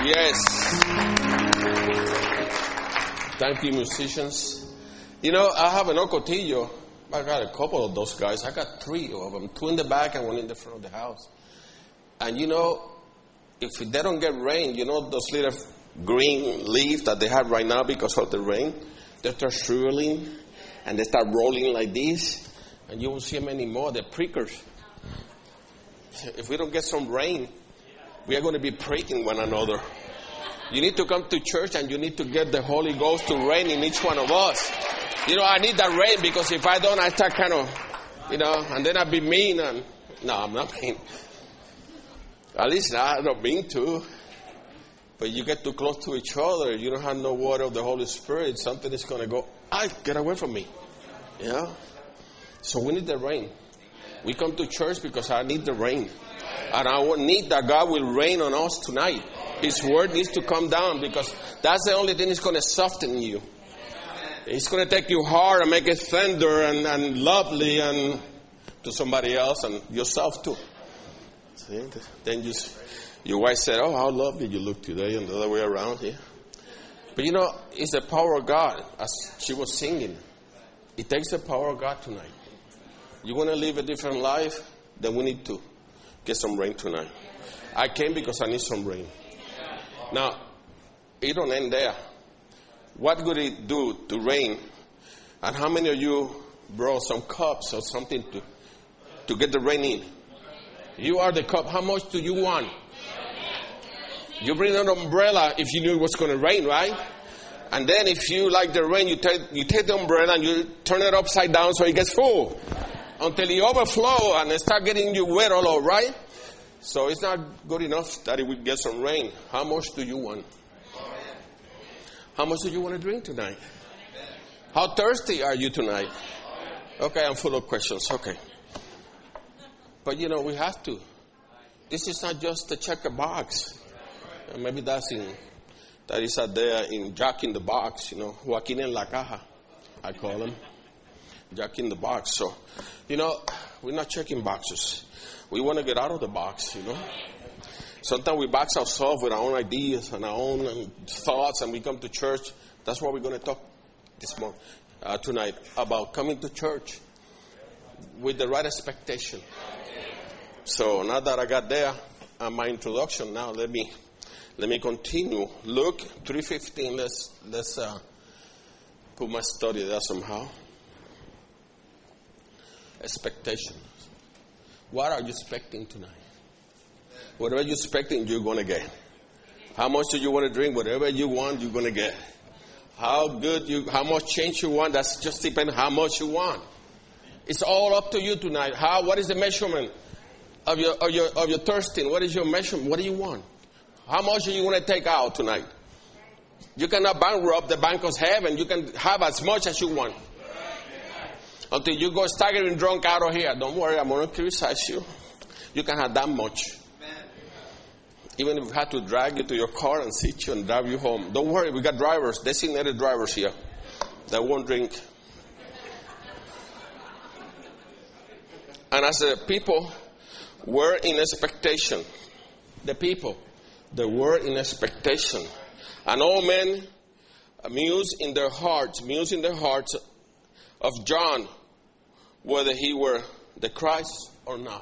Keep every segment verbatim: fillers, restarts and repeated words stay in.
Yes. Thank you, musicians. You know, I have an Ocotillo. I got a couple of those guys. I got three of them. Two in the back and one in the front of the house. And you know, if they don't get rain, you know those little green leaves that they have right now because of the rain? They start shriveling and they start rolling like this. And you won't see them anymore. They're prickers. If we don't get some rain, we are going to be pricking one another. You need to come to church and you need to get the Holy Ghost to reign in each one of us. You know, I need that rain because if I don't, I start kind of, you know, and then I'll be mean. And no, I'm not mean. At least I'm not mean to. But you get too close to each other, you don't have no water of the Holy Spirit, something is going to go, I get away from me. You know? So we need the rain. We come to church because I need the rain. And I need that God will rain on us tonight. His word needs to come down because that's the only thing that's going to soften you. It's going to take you hard and make it tender and, and lovely and to somebody else and yourself too. See? Then you, your wife said, oh, how lovely you look today, and the other way around here. But you know, it's the power of God, as she was singing. It takes the power of God tonight. You want to live a different life? Then we need to get some rain tonight. I came because I need some rain. Now, it don't end there. What would it do to rain? And how many of you brought some cups or something to, to get the rain in? You are the cup. How much do you want? You bring an umbrella if you knew it was going to rain, right? And then if you like the rain, you take, you take the umbrella and you turn it upside down so it gets full. Until it overflow and it start getting you wet all over, right? So it's not good enough that it will get some rain. How much do you want? How much do you want to drink tonight? How thirsty are you tonight? Okay, I'm full of questions. Okay. But you know, we have to. This is not just to check a box. Maybe that's in, that is out there in Jack in the Box, you know, Joaquin en la Caja, I call him. Jack in the Box. So, you know, we're not checking boxes. We want to get out of the box, you know. Sometimes we box ourselves with our own ideas and our own um, thoughts, and we come to church. That's what we're going to talk this morning, uh, tonight, about coming to church with the right expectation. So now that I got there, uh, my introduction, now let me let me continue. Luke three fifteen. Let's let's uh, put my study there somehow. Expectation. What are you expecting tonight? Whatever you're expecting, you're going to get. How much do you want to drink? Whatever you want, you're going to get. How good you, how much change you want, that's just depends how much you want. It's all up to you tonight. How? What is the measurement of your of your of your thirsting? What is your measurement? What do you want? How much do you want to take out tonight? You cannot bankrupt the bank of heaven. You can have as much as you want. Until you go staggering drunk out of here. Don't worry, I'm going to criticize you. You can have that much. Even if we had to drag you to your car and sit you and drive you home. Don't worry, we got drivers, designated drivers here that won't drink. And as the people were in expectation, the people, they were in expectation. And all men mused in their hearts, mused in their hearts of John, whether he were the Christ or not.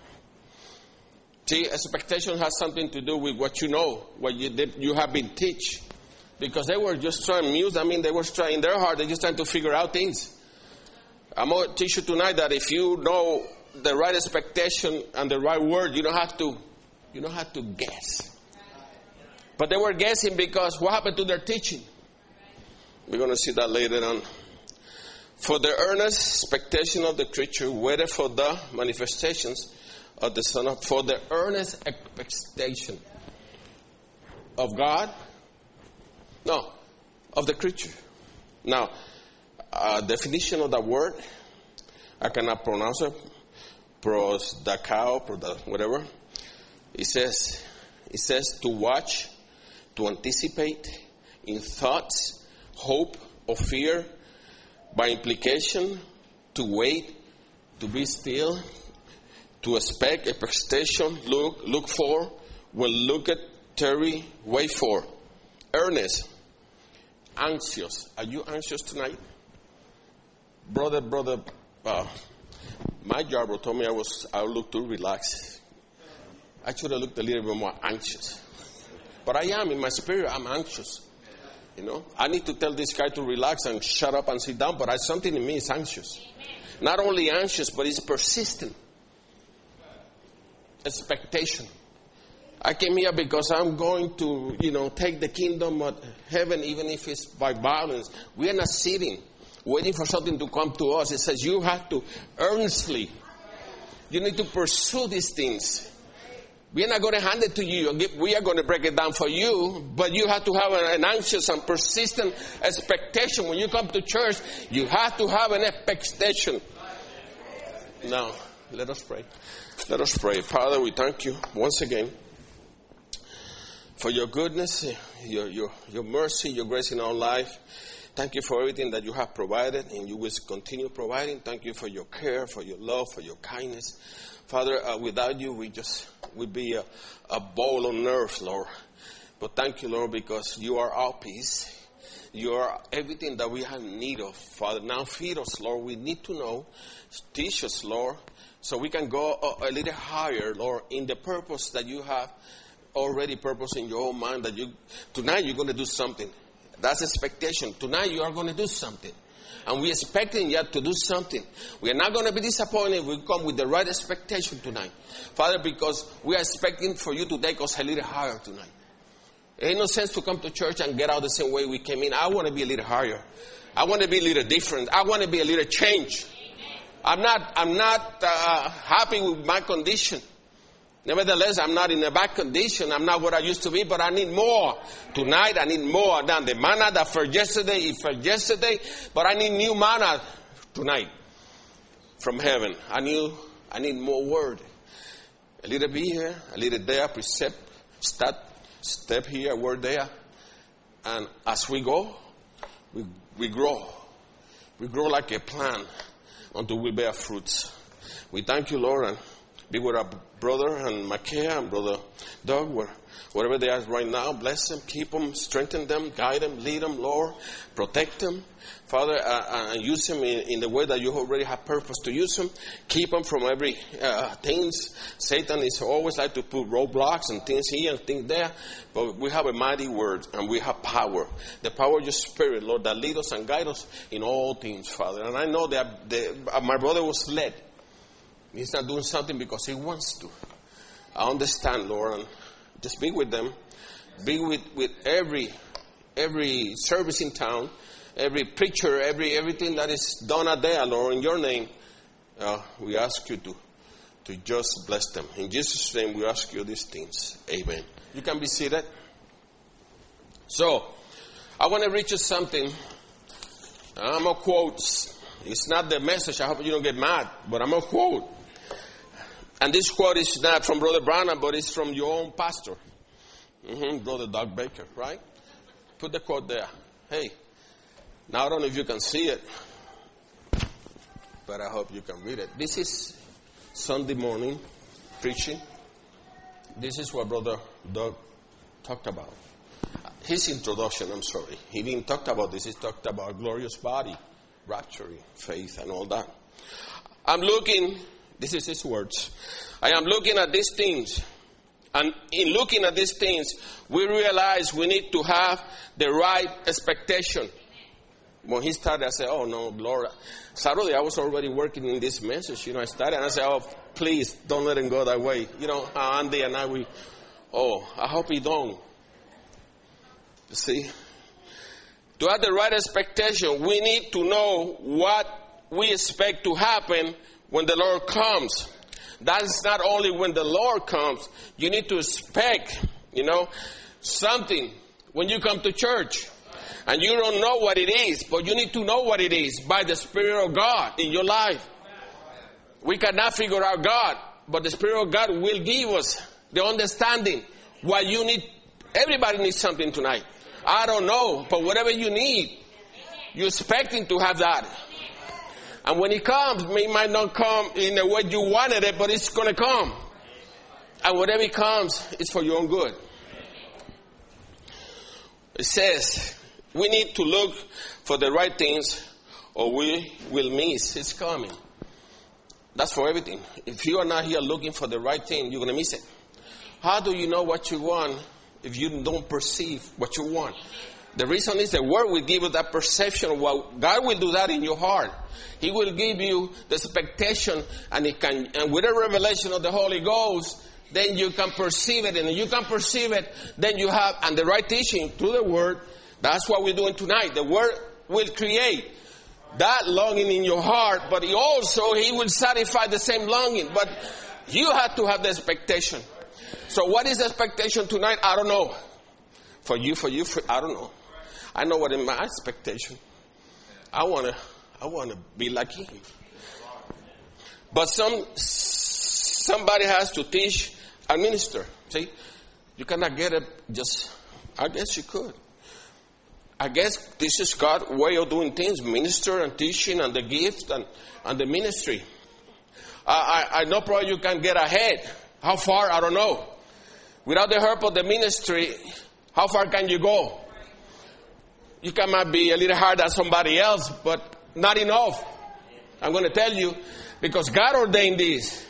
See, expectation has something to do with what you know, what you did, you have been taught. Because they were just trying to muse. I mean, they were trying in their heart, they're just trying to figure out things. I'm going to teach you tonight that if you know the right expectation and the right word, you don't have to, you don't have to guess. But they were guessing because what happened to their teaching? We're going to see that later on. For the earnest expectation of the creature waited for the manifestations of the Son of, for the earnest expectation of God, no, of the creature. Now, uh, definition of that word, I cannot pronounce it, prosdakao, whatever. It says, it says to watch, to anticipate, in thoughts, hope, or fear, by implication, to wait, to be still, to expect, expectation, look, look for, will look at, Terry, wait for. Ernest, anxious. Are you anxious tonight? Brother, brother, uh, my job told me I was, I look too relaxed. I should have looked a little bit more anxious. But I am, in my spirit, I'm anxious. You know, I need to tell this guy to relax and shut up and sit down, but I, something in me is anxious. Not only anxious, but it's persistent. Expectation. I came here because I'm going to, you know, take the kingdom of heaven, even if it's by violence. We are not sitting, waiting for something to come to us. It says you have to earnestly. You need to pursue these things. We are not going to hand it to you. We are going to break it down for you. But you have to have an anxious and persistent expectation. When you come to church, you have to have an expectation. Now, let us pray. Let us pray. Father, we thank you once again for your goodness, your, your, your mercy, your grace in our life. Thank you for everything that you have provided and you will continue providing. Thank you for your care, for your love, for your kindness. Father, uh, without you, we just would be a, a ball on earth, Lord. But thank you, Lord, because you are our peace. You are everything that we have need of, Father. Now feed us, Lord. We need to know. Teach us, Lord, so we can go a, a little higher, Lord, in the purpose that you have already purpose in your own mind. That you tonight you're going to do something. That's expectation. Tonight you are going to do something. And we're expecting yet to do something. We are not going to be disappointed if we come with the right expectation tonight. Father, because we are expecting for you to take us a little higher tonight. It ain't no sense to come to church and get out the same way we came in. I want to be a little higher. I want to be a little different. I want to be a little change. I'm not, I'm not uh, happy with my condition. Nevertheless, I'm not in a bad condition. I'm not what I used to be, but I need more. Tonight, I need more than the manna that for yesterday, it for yesterday, but I need new manna tonight from heaven. I need, I need more word. A little bit here, a little there, precept, step, step here, a word there. And as we go, we, we grow. We grow like a plant until we bear fruits. We thank you, Lord, and be with our brother and Makea and brother Doug, where, wherever they are right now. Bless them, keep them, strengthen them, guide them, lead them, Lord. Protect them, Father, uh, and use them in, in the way that you already have purpose to use them. Keep them from every uh, things. Satan is always like to put roadblocks and things here and things there. But we have a mighty word and we have power. The power of your spirit, Lord, that lead us and guide us in all things, Father. And I know that the, uh, my brother was led. He's not doing something because he wants to. I understand, Lord, and just be with them. Be with, with every every service in town, every preacher, every everything that is done out there, Lord, in your name. Uh, we ask you to, to just bless them. In Jesus' name, we ask you these things. Amen. You can be seated. So, I want to read you something. I'm going to quote. It's not the message. I hope you don't get mad, but I'm going to quote. And this quote is not from Brother Branham, but it's from your own pastor, mm-hmm, Brother Doug Baker, right? Put the quote there. Hey, now I don't know if you can see it, but I hope you can read it. This is Sunday morning preaching. This is what Brother Doug talked about. His introduction, I'm sorry. He didn't talk about this. He talked about glorious body, rapture, faith, and all that. I'm looking... This is his words. I am looking at these things. And in looking at these things, we realize we need to have the right expectation. When he started, I said, oh no, Lord. Saturday, I was already working in this message. You know, I started and I said, oh, please don't let him go that way. You know, Andy and I, we, oh, I hope he don't. You see? To have the right expectation, we need to know what we expect to happen when the Lord comes. That's not only when the Lord comes. You need to expect, you know, something when you come to church. And you don't know what it is, but you need to know what it is by the Spirit of God in your life. We cannot figure out God, but the Spirit of God will give us the understanding what you need. Everybody needs something tonight. I don't know, but whatever you need, you're expecting to have that. And when it comes, it might not come in the way you wanted it, but it's going to come. And whatever it comes, it's for your own good. It says we need to look for the right things or we will miss His coming. That's for everything. If you are not here looking for the right thing, you're going to miss it. How do you know what you want if you don't perceive what you want? The reason is the Word will give you that perception of what God will do that in your heart. He will give you the expectation, and it can, and with a revelation of the Holy Ghost, then you can perceive it, and if you can perceive it, then you have, and the right teaching through the Word. That's what we're doing tonight. The Word will create that longing in your heart, but he also, He will satisfy the same longing. But you have to have the expectation. So what is the expectation tonight? I don't know. For you, for you, for, I don't know. I know what is my expectation. I want to I want to be like Him. But some somebody has to teach and minister. See? You cannot get it just, I guess you could. I guess this is God's way of doing things, minister and teaching and the gift and, and the ministry. I, I, I know probably you can get ahead. How far? I don't know. Without the help of the ministry, how far can you go? You can might be a little harder than somebody else, but not enough. I'm going to tell you, because God ordained this.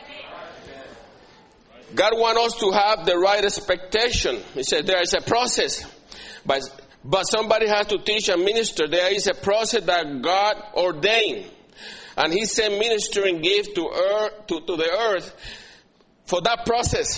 God wants us to have the right expectation. He said there is a process, but but somebody has to teach and minister. There is a process that God ordained, and He sent ministering gift to earth to, to the earth for that process.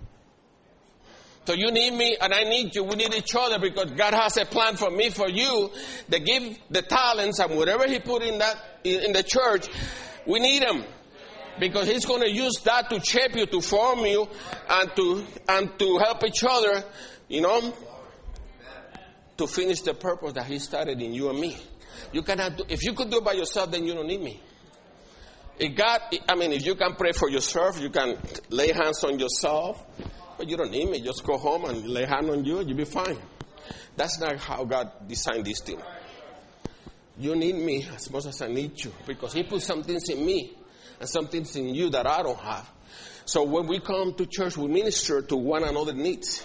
So you need me and I need you. We need each other because God has a plan for me, for you. The give, the talents and whatever He put in that in the church, we need them. Because He's going to use that to shape you, to form you, and to and to help each other, you know, to finish the purpose that He started in you and me. You cannot do, if you could do it by yourself, then you don't need me. If God, I mean, if you can pray for yourself, you can lay hands on yourself, but you don't need me. Just go home and lay hands on you, and you'll be fine. That's not how God designed this thing. You need me as much as I need you, because He put some things in me and some things in you that I don't have. So when we come to church, we minister to one another's needs.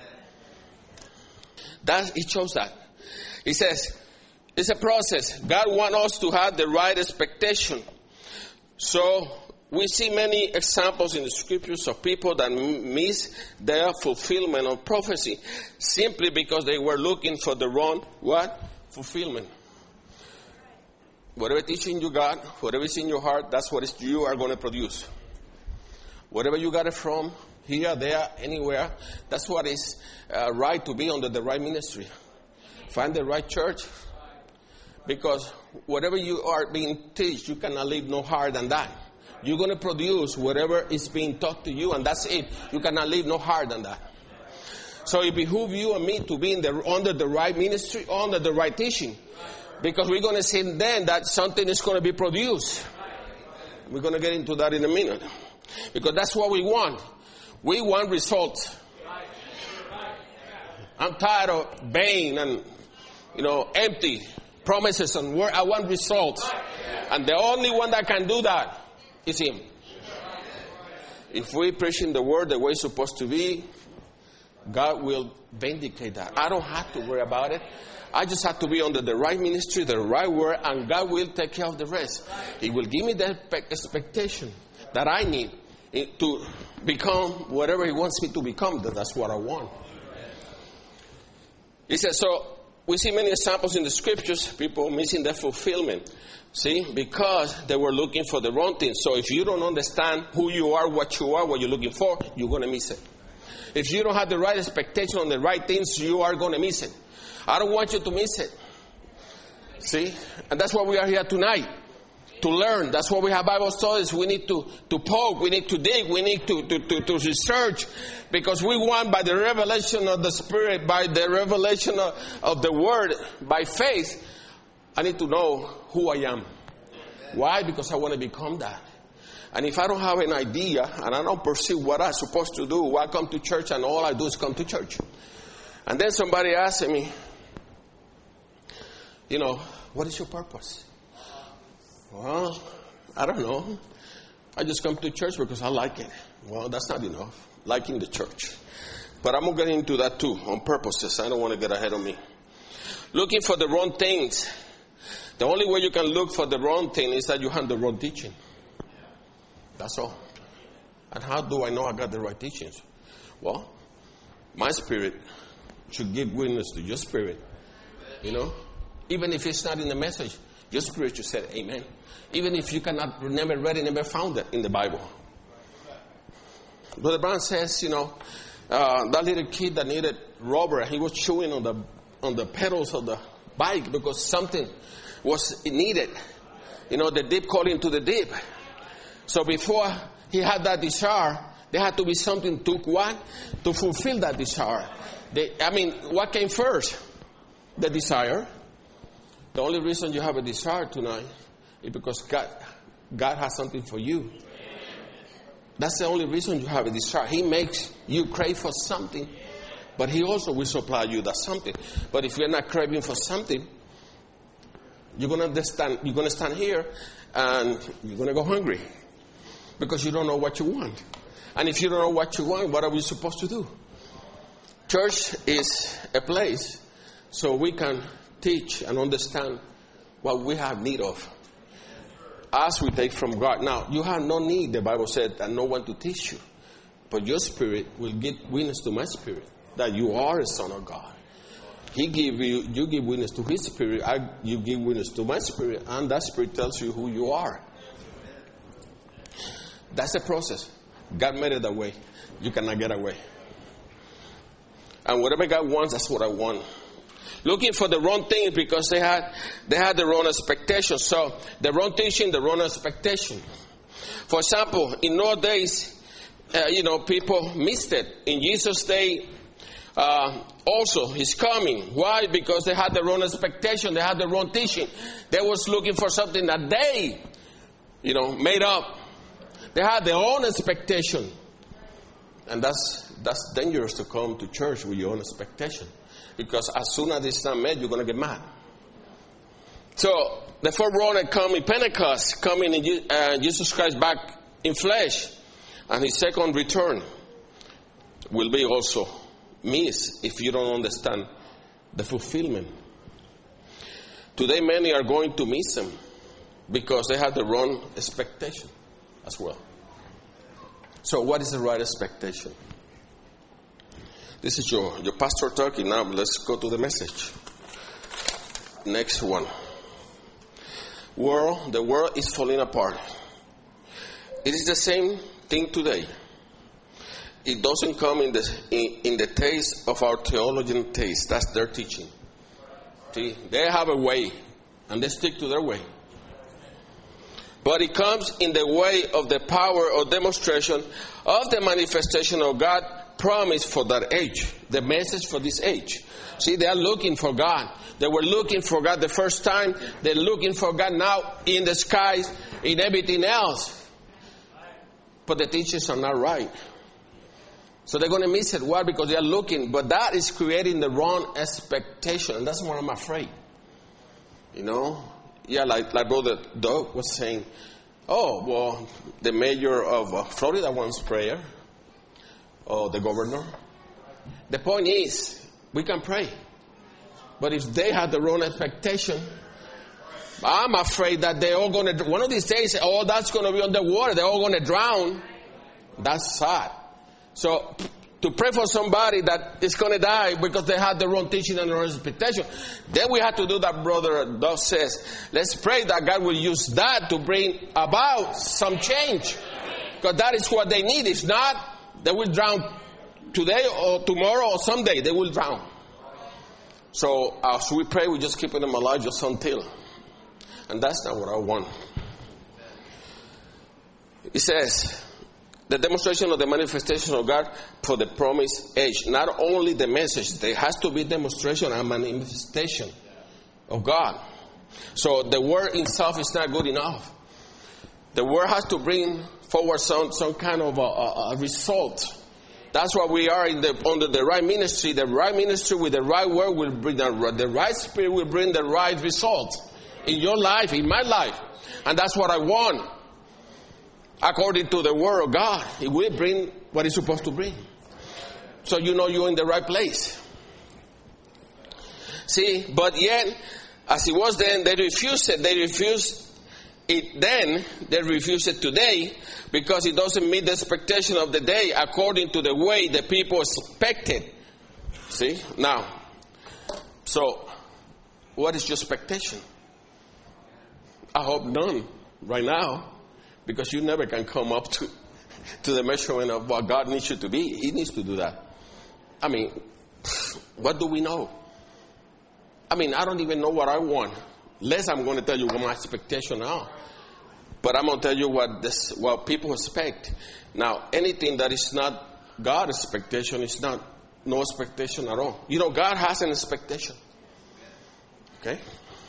That, it shows that. He says, it's a process. God wants us to have the right expectation. So we see many examples in the scriptures of people that miss their fulfillment of prophecy simply because they were looking for the wrong, what? Fulfillment. Whatever teaching you got, whatever is in your heart, that's what is, you are going to produce. Whatever you got it from, here, there, anywhere, that's what is uh, right to be under the right ministry. Find the right church. Because whatever you are being taught, you cannot live no higher than that. You're going to produce whatever is being taught to you, and that's it. You cannot live no higher than that. So it behooves you and me to be in the, under the right ministry, under the right teaching. Because we're going to see then that something is going to be produced. We're going to get into that in a minute. Because that's what we want. We want results. I'm tired of vain and, you know, empty promises and word. I want results. And the only one that can do that is Him. If we preaching the word the way it's supposed to be, God will vindicate that. I don't have to worry about it. I just have to be under the right ministry, the right word, and God will take care of the rest. He will give me the expectation that I need to become whatever He wants me to become. That's what I want. He says, so we see many examples in the scriptures, people missing their fulfillment. See, because they were looking for the wrong thing. So if you don't understand who you are, what you are, what you're looking for, you're going to miss it. If you don't have the right expectation on the right things, you are going to miss it. I don't want you to miss it. See? And that's why we are here tonight. To learn. That's why we have Bible studies. We need to, to poke. We need to dig. We need to, to, to, to research. Because we want, by the revelation of the Spirit, by the revelation of, of the Word, by faith, I need to know who I am. Why? Because I want to become that. And if I don't have an idea, and I don't perceive what I'm supposed to do, I come to church and all I do is come to church. And then somebody asks me, you know, what is your purpose? Well, I don't know. I just come to church because I like it. Well, that's not enough. Liking the church. But I'm going to get into that too, on purposes. I don't want to get ahead of me. Looking for the wrong things. The only way you can look for the wrong thing is that you have the wrong teaching. That's all. And how do I know I got the right teachings? Well, my spirit should give witness to your spirit. You know? Even if it's not in the message, your spirit should say amen. Even if you cannot, never read it, never found it in the Bible. Brother Brown says, you know, uh, that little kid that needed rubber, he was chewing on the on the pedals of the bike because something was needed. You know, the deep calling to the deep. So before he had that desire, there had to be something to what? To fulfill that desire. They, I mean, what came first? The desire. The only reason you have a desire tonight is because God, God has something for you. That's the only reason you have a desire. He makes you crave for something, but He also will supply you that something. But if you're not craving for something, you're going to stand, you're going to stand here and you're going to go hungry because you don't know what you want. And if you don't know what you want, what are we supposed to do? Church is a place so we can teach and understand what we have need of as we take from God. Now, you have no need, the Bible said, and no one to teach you. But your spirit will give witness to my spirit that you are a son of God. He give you, you give witness to His spirit, I, you give witness to my spirit, and that spirit tells you who you are. That's the process. God made it that way. You cannot get away. And whatever God wants, that's what I want. Looking for the wrong thing because they had they had the wrong expectation. So the wrong teaching, the wrong expectation. For example, in nowadays, uh, you know, people missed it. In Jesus' day, uh, also He's coming. Why? Because they had the wrong expectation. They had the wrong teaching. They was looking for something that they, you know, made up. They had their own expectation, and that's that's dangerous to come to church with your own expectation. Because as soon as it's not met, you're going to get mad. So, the forerunner come in Pentecost, coming in uh, Jesus Christ back in flesh, and His second return will be also missed if you don't understand the fulfillment. Today, many are going to miss Him because they have the wrong expectation as well. So, what is the right expectation? This is your, your pastor talking. Now let's go to the message. Next one. World, the world is falling apart. It is the same thing today. It doesn't come in the in, in the taste of our theologian taste. That's their teaching. See, they have a way, and they stick to their way. But it comes in the way of the power or demonstration of the manifestation of God promise for that age, the message for this age. See, they are looking for God. They were looking for God the first time. They're looking for God now in the skies, in everything else. But the teachers are not right. So they're going to miss it. Why? Because they are looking. But that is creating the wrong expectation. And that's what I'm afraid. You know? Yeah, like, like Brother Doug was saying, oh, well, the mayor of uh, Florida wants prayer. Or the governor. The point is, we can pray. But if they have the wrong expectation, I'm afraid that they're all going to, one of these days, oh, that's going to be underwater. They're all going to drown. That's sad. So, to pray for somebody that is going to die because they had the wrong teaching and the wrong expectation, then we have to do that, Brother Doug says. Let's pray that God will use that to bring about some change. Because that is what they need. If not, they will drown today or tomorrow or someday. They will drown. So as we pray, we just keep them alive just until. And that's not what I want. It says, the demonstration of the manifestation of God for the promised age. Not only the message, there has to be demonstration and manifestation of God. So the word itself is not good enough. The word has to bring forward some, some kind of a, a, a result. That's why we are in the, under the right ministry. The right ministry with the right word will bring the, the right spirit will bring the right result in your life, in my life. And that's what I want. According to the word of God, it will bring what it's supposed to bring. So you know you're in the right place. See, but yet, as it was then, they refused it. They refused it then, they refuse it today because it doesn't meet the expectation of the day according to the way the people expected. See? Now, so, what is your expectation? I hope none right now, because you never can come up to, to the measurement of what God needs you to be. He needs to do that. I mean, what do we know? I mean, I don't even know what I want. Less I'm going to tell you what my expectations are. But I'm going to tell you what this, what people expect. Now, anything that is not God's expectation is not no expectation at all. You know, God has an expectation. Okay?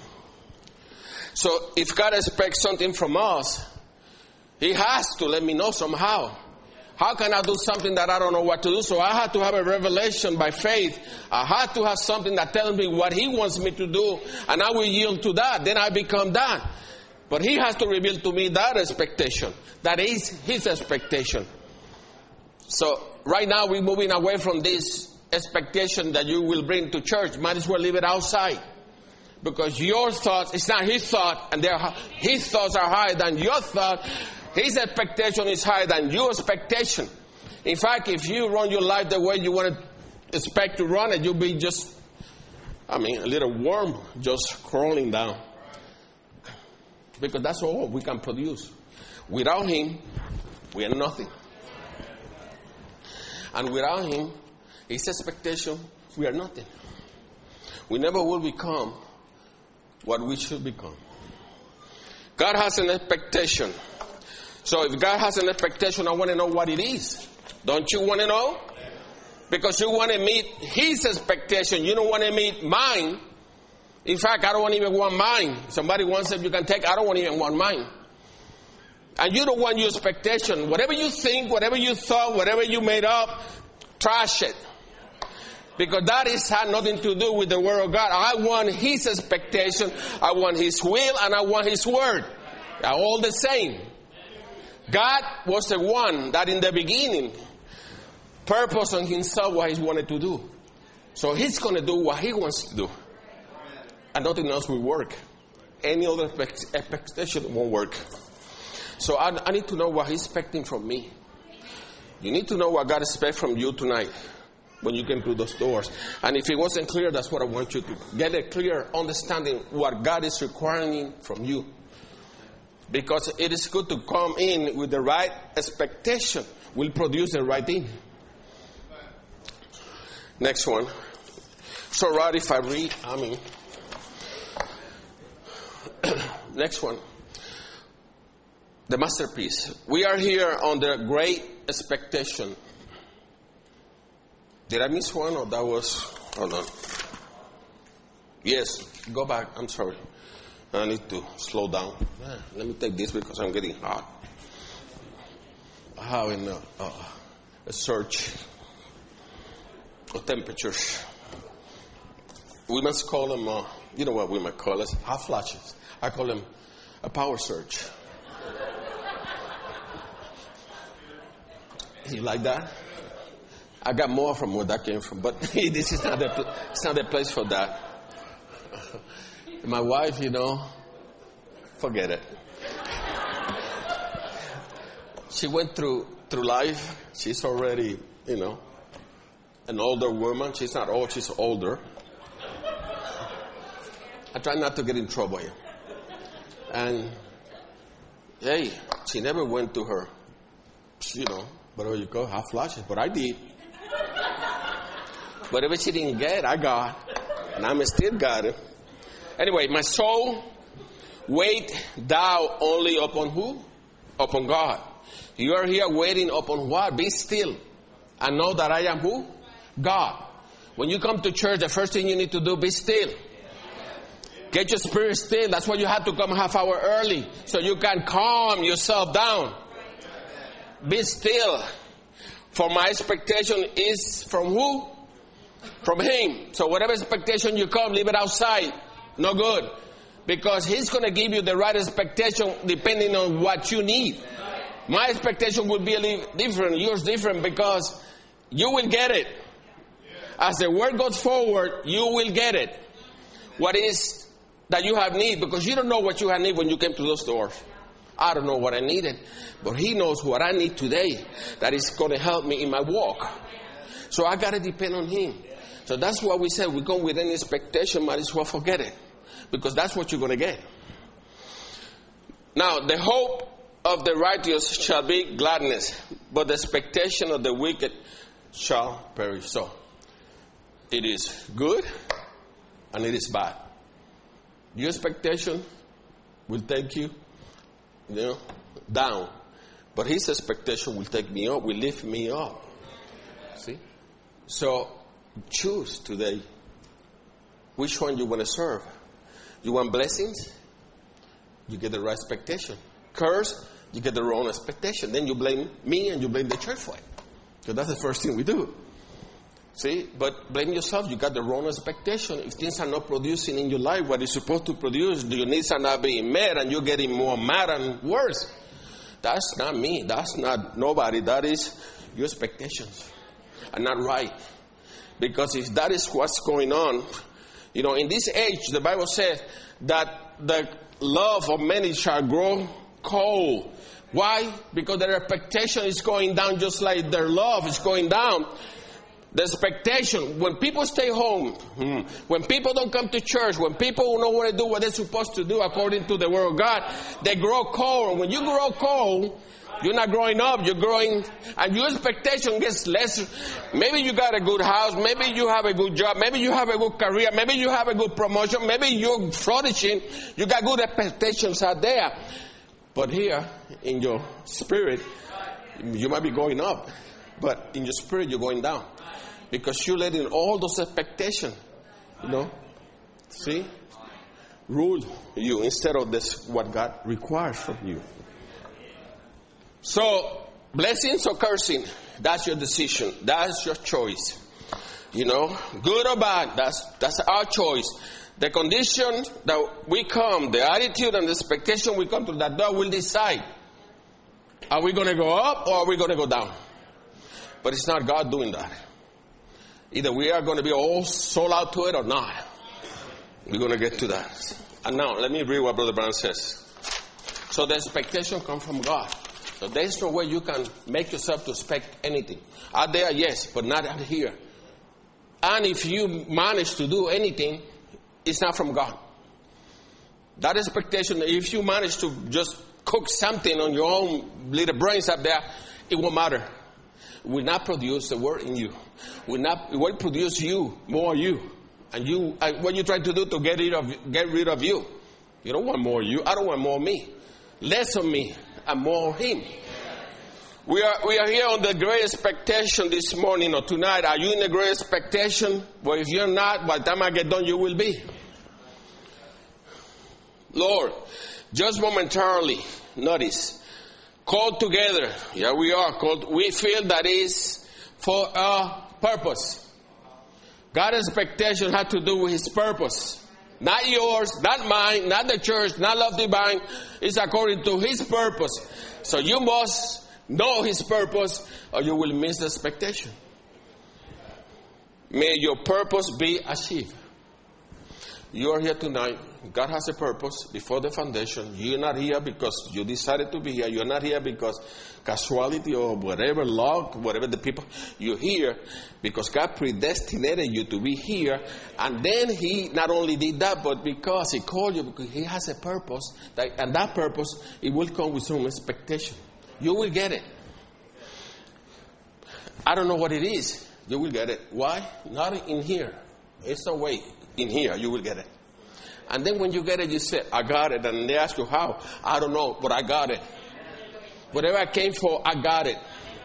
So, if God expects something from us, He has to let me know somehow. How can I do something that I don't know what to do? So I had to have a revelation by faith. I had to have something that tells me what He wants me to do, and I will yield to that. Then I become that. But He has to reveal to me that expectation. That is His expectation. So right now we're moving away from this expectation that you will bring to church. Might as well leave it outside. Because your thoughts, it's not His thought, and His thoughts are higher than your thought. His expectation is higher than your expectation. In fact, if you run your life the way you want to expect to run it, you'll be just, I mean, a little worm just crawling down. Because that's all we can produce. Without Him, we are nothing. And without Him, His expectation, we are nothing. We never will become what we should become. God has an expectation. So if God has an expectation, I want to know what it is. Don't you want to know? Because you want to meet His expectation. You don't want to meet mine. In fact, I don't even want mine. Somebody wants it, you can take. I don't even want mine. And you don't want your expectation. Whatever you think, whatever you thought, whatever you made up, trash it. Because that is had nothing to do with the Word of God. I want His expectation. I want His will, and I want His Word. They're all the same. God was the one that in the beginning purposed on Himself what He wanted to do. So He's going to do what He wants to do. And nothing else will work. Any other expectation won't work. So I, I need to know what He's expecting from me. You need to know what God expects from you tonight when you came through those doors. And if it wasn't clear, that's what I want you to get a clear understanding what God is requiring from you. Because it is good to come in with the right expectation. Will produce the right thing. Next one. So right if I read, I mean. Next one. The masterpiece. We are here on the great expectation. Did I miss one or that was, hold on. Yes, go back, I'm sorry. I need to slow down. Let me take this because I'm getting hot. I have in a, uh, a search of temperatures. We must call them, uh, you know what we might call us? Hot flashes. I call them a power surge. You like that? I got more from where that came from, but this is not the, it's not the place for that. My wife, you know, forget it. She went through through life. She's already, you know, an older woman. She's not old, she's older. I try not to get in trouble here. And, hey, she never went to her, you know, whatever you call half flashes, but I did. Whatever she didn't get, I got. And I'm still got it. Anyway, my soul, wait thou only upon who? Upon God. You are here waiting upon what? Be still. And know that I am who? God. When you come to church, the first thing you need to do, be still. Get your spirit still. That's why you have to come half hour early. So you can calm yourself down. Be still. For my expectation is from who? From Him. So whatever expectation you come, leave it outside. No good. Because He's going to give you the right expectation depending on what you need. My expectation would be a little different. Yours different because you will get it. As the word goes forward, you will get it. What is that you have need? Because you don't know what you have need when you came to those doors. I don't know what I needed, but he knows what I need today that is going to help me in my walk. So I got to depend on him. So that's why we said we go with any expectation, might as well forget it. Because that's what you're going to get. Now, the hope of the righteous shall be gladness, but the expectation of the wicked shall perish. So, it is good and it is bad. Your expectation will take you, you know, down. But his expectation will take me up, will lift me up. See? So, choose today which one you want to serve. You want blessings? You get the right expectation. Curse, you get the wrong expectation. Then you blame me and you blame the church for it. Because that's the first thing we do. See? But blame yourself. You got the wrong expectation. If things are not producing in your life what it's supposed to produce, your needs are not being met and you're getting more mad and worse. That's not me. That's not nobody. That is your expectations. And not right. Because if that is what's going on, you know, in this age, the Bible says that the love of many shall grow cold. Why? Because their expectation is going down just like their love is going down. The expectation, when people stay home, when people don't come to church, when people don't know what to do, what they're supposed to do according to the Word of God, they grow cold. And when you grow cold, you're not growing up, you're growing, and your expectation gets less. Maybe you got a good house, maybe you have a good job, maybe you have a good career, maybe you have a good promotion, maybe you're flourishing, you got good expectations out there. But here, in your spirit, you might be going up, but in your spirit, you're going down. Because you're letting all those expectations, you know, see, rule you instead of this, what God requires from you. So, blessings or cursing, that's your decision. That's your choice. You know, good or bad, that's that's our choice. The condition that we come, the attitude and the expectation we come to that door will decide. Are we going to go up or are we going to go down? But it's not God doing that. Either we are going to be all sold out to it or not. We're going to get to that. And now, let me read what Brother Brown says. So the expectation comes from God. So there's no way you can make yourself to expect anything. Out there, yes, but not out here. And if you manage to do anything, it's not from God. That expectation, if you manage to just cook something on your own little brains up there, it won't matter. It will not produce the word in you. It will not, it will produce you, more you. And you, and what you try to do to get rid of, get rid of you. You don't want more you. I don't want more me. Less of me and more of him. We are, we are here on the great expectation this morning or tonight. Are you in the great expectation? Well, if you're not, by the time I get done, you will be. Lord, just momentarily, notice, called together. Here we are called. We feel that is for a purpose. God's expectation had to do with his purpose. Not yours, not mine, not the church, not Love Divine. It's according to his purpose. So you must know his purpose or you will miss the expectation. May your purpose be achieved. You are here tonight. God has a purpose before the foundation. You're not here because you decided to be here. You're not here because casuality or whatever, luck, whatever the people. You're here because God predestinated you to be here. And then he not only did that, but because he called you, because he has a purpose. That, and that purpose, it will come with some expectation. You will get it. I don't know what it is. You will get it. Why? Not in here. It's no way. In here, you will get it. And then when you get it, you say, I got it. And they ask you how. I don't know, but I got it. Whatever I came for, I got it.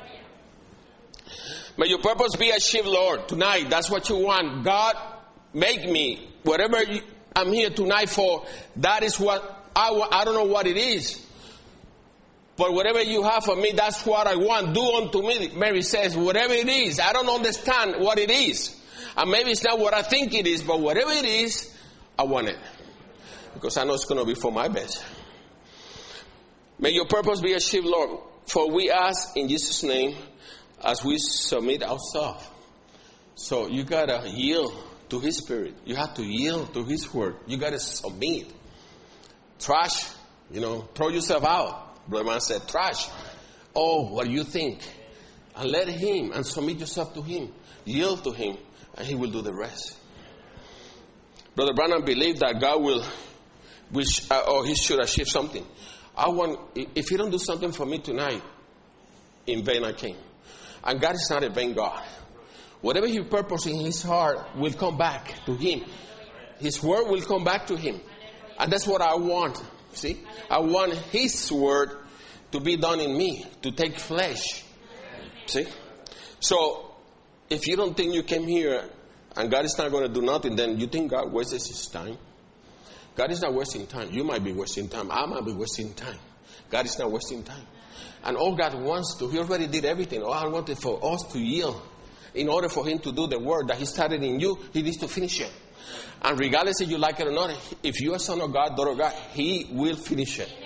May your purpose be achieved, Lord, tonight. That's what you want. God, make me. Whatever you, I'm here tonight for, that is what I want. I don't know what it is. But whatever you have for me, that's what I want. Do unto me, Mary says, whatever it is. I don't understand what it is. And maybe it's not what I think it is, but whatever it is, I want it. Because I know it's going to be for my best. May your purpose be achieved, Lord. For we ask in Jesus' name. as we submit ourselves. So you got to yield to His Spirit. You have to yield to His Word. You got to submit. Trash, you know, throw yourself out. Brother Man said, trash. Oh, what do you think? And let Him, and submit yourself to Him. Yield to Him, and He will do the rest. Brother Branham believed that God will, will uh, or He should achieve something. I want, if He don't do something for me tonight, in vain I came. And God is not a vain God. Whatever He purpose in His heart will come back to Him. His word will come back to Him. And that's what I want. See? I want His word to be done in me, to take flesh. See? So, if you don't think you came here and God is not going to do nothing, then you think God wastes His time. God is not wasting time. You might be wasting time. I might be wasting time. God is not wasting time. And all God wants to, He already did everything. All I wanted for us to yield. In order for Him to do the work that He started in you, He needs to finish it. And regardless if you like it or not, if you are son of God, daughter of God, He will finish it.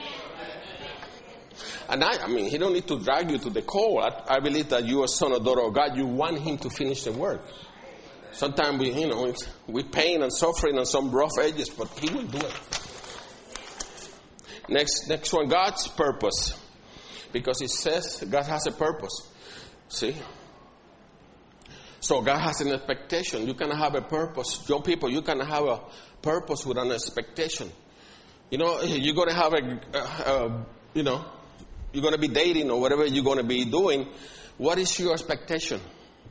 And I, I mean, He don't need to drag you to the core. I, I believe that you are son or daughter of God. You want Him to finish the work. Sometimes we, you know, with pain and suffering and some rough edges, but He will do it. Next, next one, God's purpose. Because it says God has a purpose. See? So God has an expectation. You can have a purpose. Young people, you can have a purpose with an expectation. You know, you're going to have a, a, a you know, you're going to be dating or whatever you're going to be doing. What is your expectation?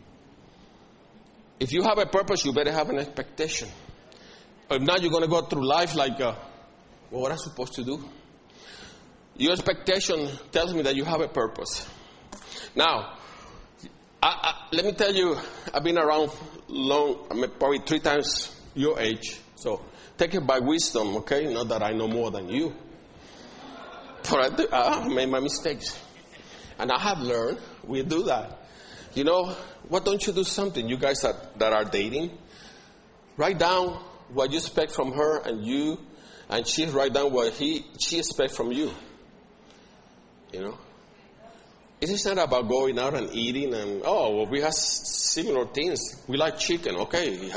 If you have a purpose, you better have an expectation. If not, you're going to go through life like, uh, well, what am I supposed to do? Your expectation tells me that you have a purpose. Now, I, I, let me tell you, I've been around long, I mean, probably three times your age. So take it by wisdom, okay? Not that I know more than you. But I, do, I have made my mistakes. And I have learned we do that. You know, why don't you do something? You guys that, that are dating, write down what you expect from her and you, and she write down what he she expects from you. You know? It is not about going out and eating and, oh, well, we have similar things. We like chicken, okay.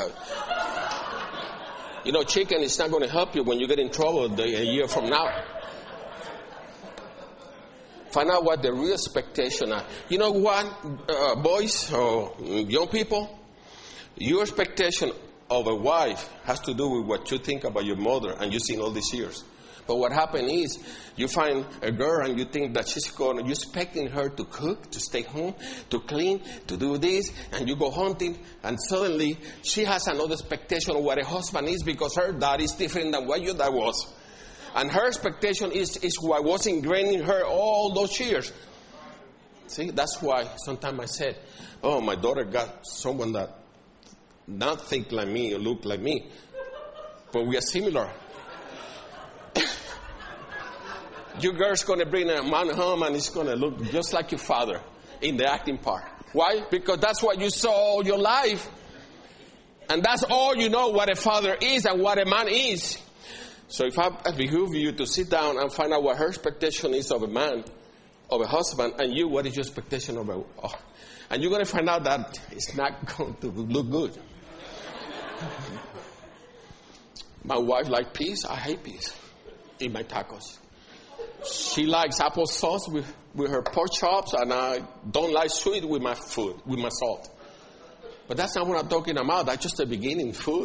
You know, chicken is not going to help you when you get in trouble the, a year from now. Find out what the real expectation are. You know what, uh, boys or young people? Your expectation of a wife has to do with what you think about your mother and you've seen all these years. But what happened is, you find a girl and you think that she's going to, you're expecting her to cook, to stay home, to clean, to do this, and you go hunting, and suddenly she has another expectation of what a husband is because her dad is different than what your dad was. And her expectation is, is what was ingrained in her all those years. See, that's why sometimes I said, oh, my daughter got someone that not think like me or look like me, but we are similar. Your girl's going to bring a man home and it's going to look just like your father in the acting part. Why? Because that's what you saw all your life. And that's all you know what a father is and what a man is. So if I behoove you to sit down and find out what her expectation is of a man, of a husband, and you, what is your expectation of a... Oh, and you're going to find out that it's not going to look good. My wife likes peas. I hate peas in my tacos. She likes applesauce with, with her pork chops, and I don't like sweet with my food, with my salt. But that's not what I'm talking about. That's just the beginning food.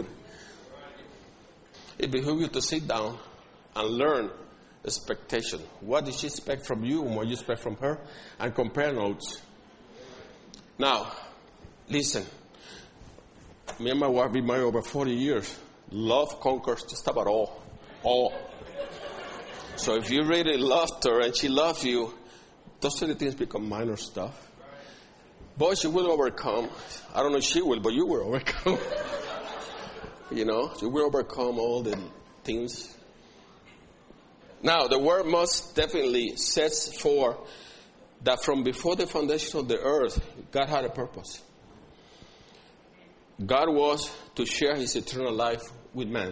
It behooves you to sit down and learn expectation. What does she expect from you and what you expect from her? And compare notes. Now, listen. Me and my wife have been married over forty years. Love conquers just about all. All. So if you really loved her and she loved you, those sort of things become minor stuff. Boys, you will overcome. I don't know if she will, but you will overcome. You know, you will overcome all the things. Now, the word most definitely sets for that from before the foundation of the earth, God had a purpose. God was to share His eternal life with man.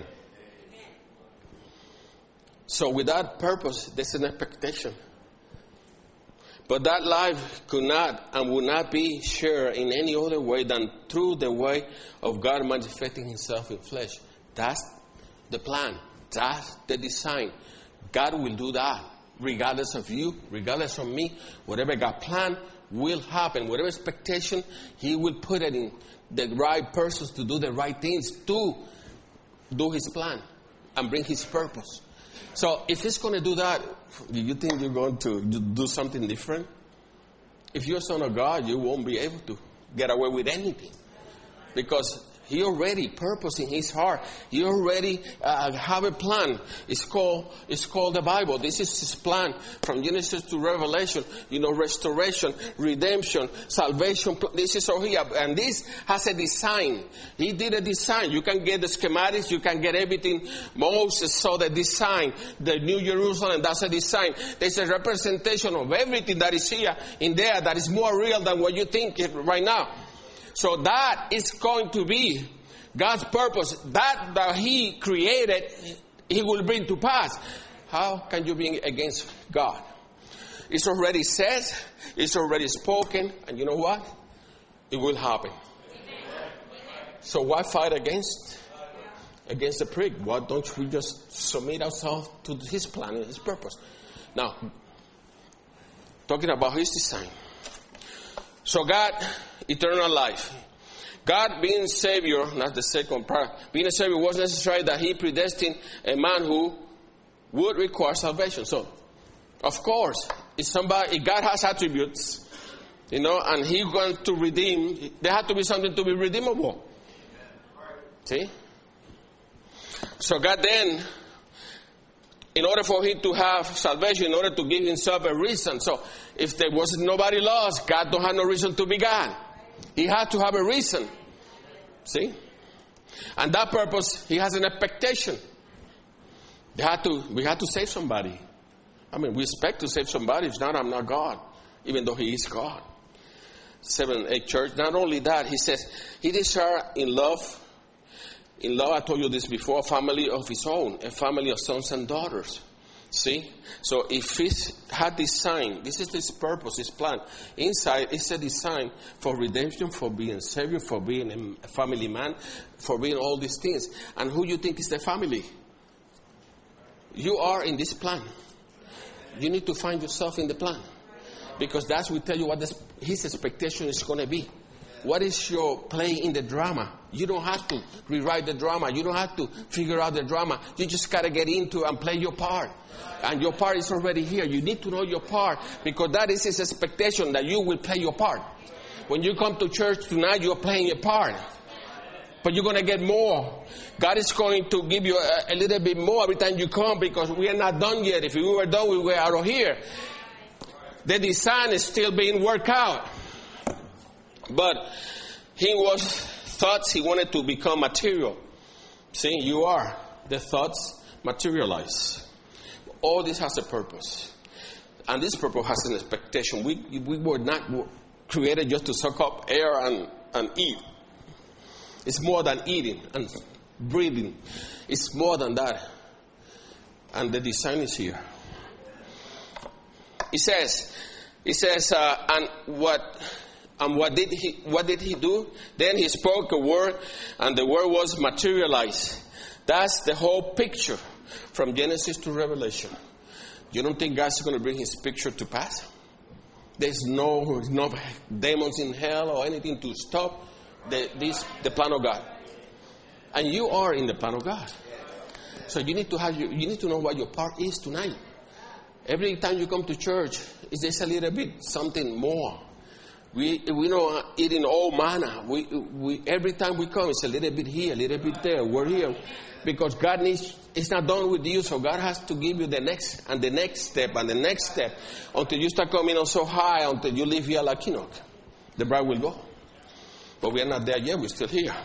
So with that purpose, there's an expectation. But that life could not and would not be shared in any other way than through the way of God manifesting himself in flesh. That's the plan. That's the design. God will do that regardless of you, regardless of me. Whatever God planned will happen. Whatever expectation, he will put it in the right persons to do the right things, to do his plan and bring his purpose. So if he's going to do that, do you think you're going to do something different? If you're a son of God, you won't be able to get away with anything. Because he already purposed in his heart. He already uh, have a plan. It's called, it's called the Bible. This is his plan from Genesis to Revelation. You know, restoration, redemption, salvation. This is all he have. And this has a design. He did a design. You can get the schematics. You can get everything. Moses saw the design. The New Jerusalem, that's a design. There's a representation of everything that is here in there that is more real than what you think right now. So that is going to be God's purpose. That that he created, he will bring to pass. How can you be against God? It's already said, it's already spoken, and you know what? It will happen. So why fight against against the prick? Why don't we just submit ourselves to his plan and his purpose? Now, talking about his design. So God, eternal life. God being Savior, not the second part, being a Savior was necessary that he predestined a man who would require salvation. So, of course, if somebody, if God has attributes, you know, and he wants to redeem, there had to be something to be redeemable. See? So God then, in order for him to have salvation, in order to give himself a reason. So if there was nobody lost, God don't have no reason to be God. He had to have a reason. See? And that purpose, he has an expectation. They had to, we had to save somebody. I mean, we expect to save somebody. If not, I'm not God. Even though he is God. Seven, eight church. Not only that, he says, he desired in love, in love, I told you this before, a family of his own, a family of sons and daughters. See? So if he had design, this is his purpose, his plan. Inside, it's a design for redemption, for being Savior, for being a family man, for being all these things. And who you think is the family? You are in this plan. You need to find yourself in the plan. Because that will tell you what this, his expectation is going to be. What is your play in the drama? You don't have to rewrite the drama. You don't have to figure out the drama. You just got to get into and play your part. And your part is already here. You need to know your part because that is his expectation that you will play your part. When you come to church tonight, you're playing your part. But you're going to get more. God is going to give you a, a little bit more every time you come because we are not done yet. If we were done, we were out of here. The design is still being worked out. But he was thoughts he wanted to become material. See, you are. The thoughts materialize. All this has a purpose. And this purpose has an expectation. We we were not created just to suck up air and, and eat. It's more than eating and breathing. It's more than that. And the design is here. He says, he says, uh, and what... And what did he what did he do? Then he spoke a word, and the word was materialized. That's the whole picture from Genesis to Revelation. You don't think God's going to bring his picture to pass? There's no no demons in hell or anything to stop the this the plan of God. And you are in the plan of God. So you need to have you, you need to know what your part is tonight. Every time you come to church, is there a little bit something more? We we know eating all manna. We we every time we come, it's a little bit here, a little bit there. We're here because God needs. It's not done with you, so God has to give you the next and the next step and the next step until you start coming on so high until you leave here like Enoch. The bride will go, but we are not there yet. We're still here.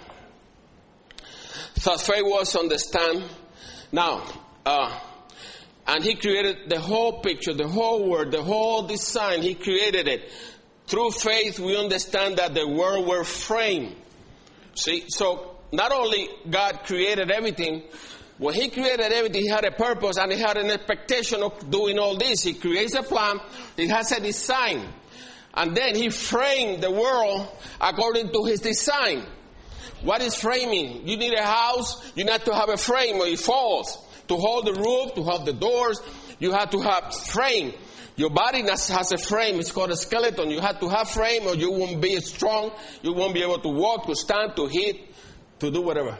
Thus faith was understand now, uh, and He created the whole picture, the whole word, the whole design. He created it. Through faith, we understand that the world was framed. See, so not only God created everything, When he created everything, he had a purpose and he had an expectation of doing all this. He creates a plan. He has a design. And then he framed the world according to his design. What is framing? You need a house, you need to have a frame or it falls. To hold the roof, to hold the doors, you have to have frame. Your body has a frame. It's called a skeleton. You have to have frame or you won't be strong. You won't be able to walk, to stand, to hit, to do whatever.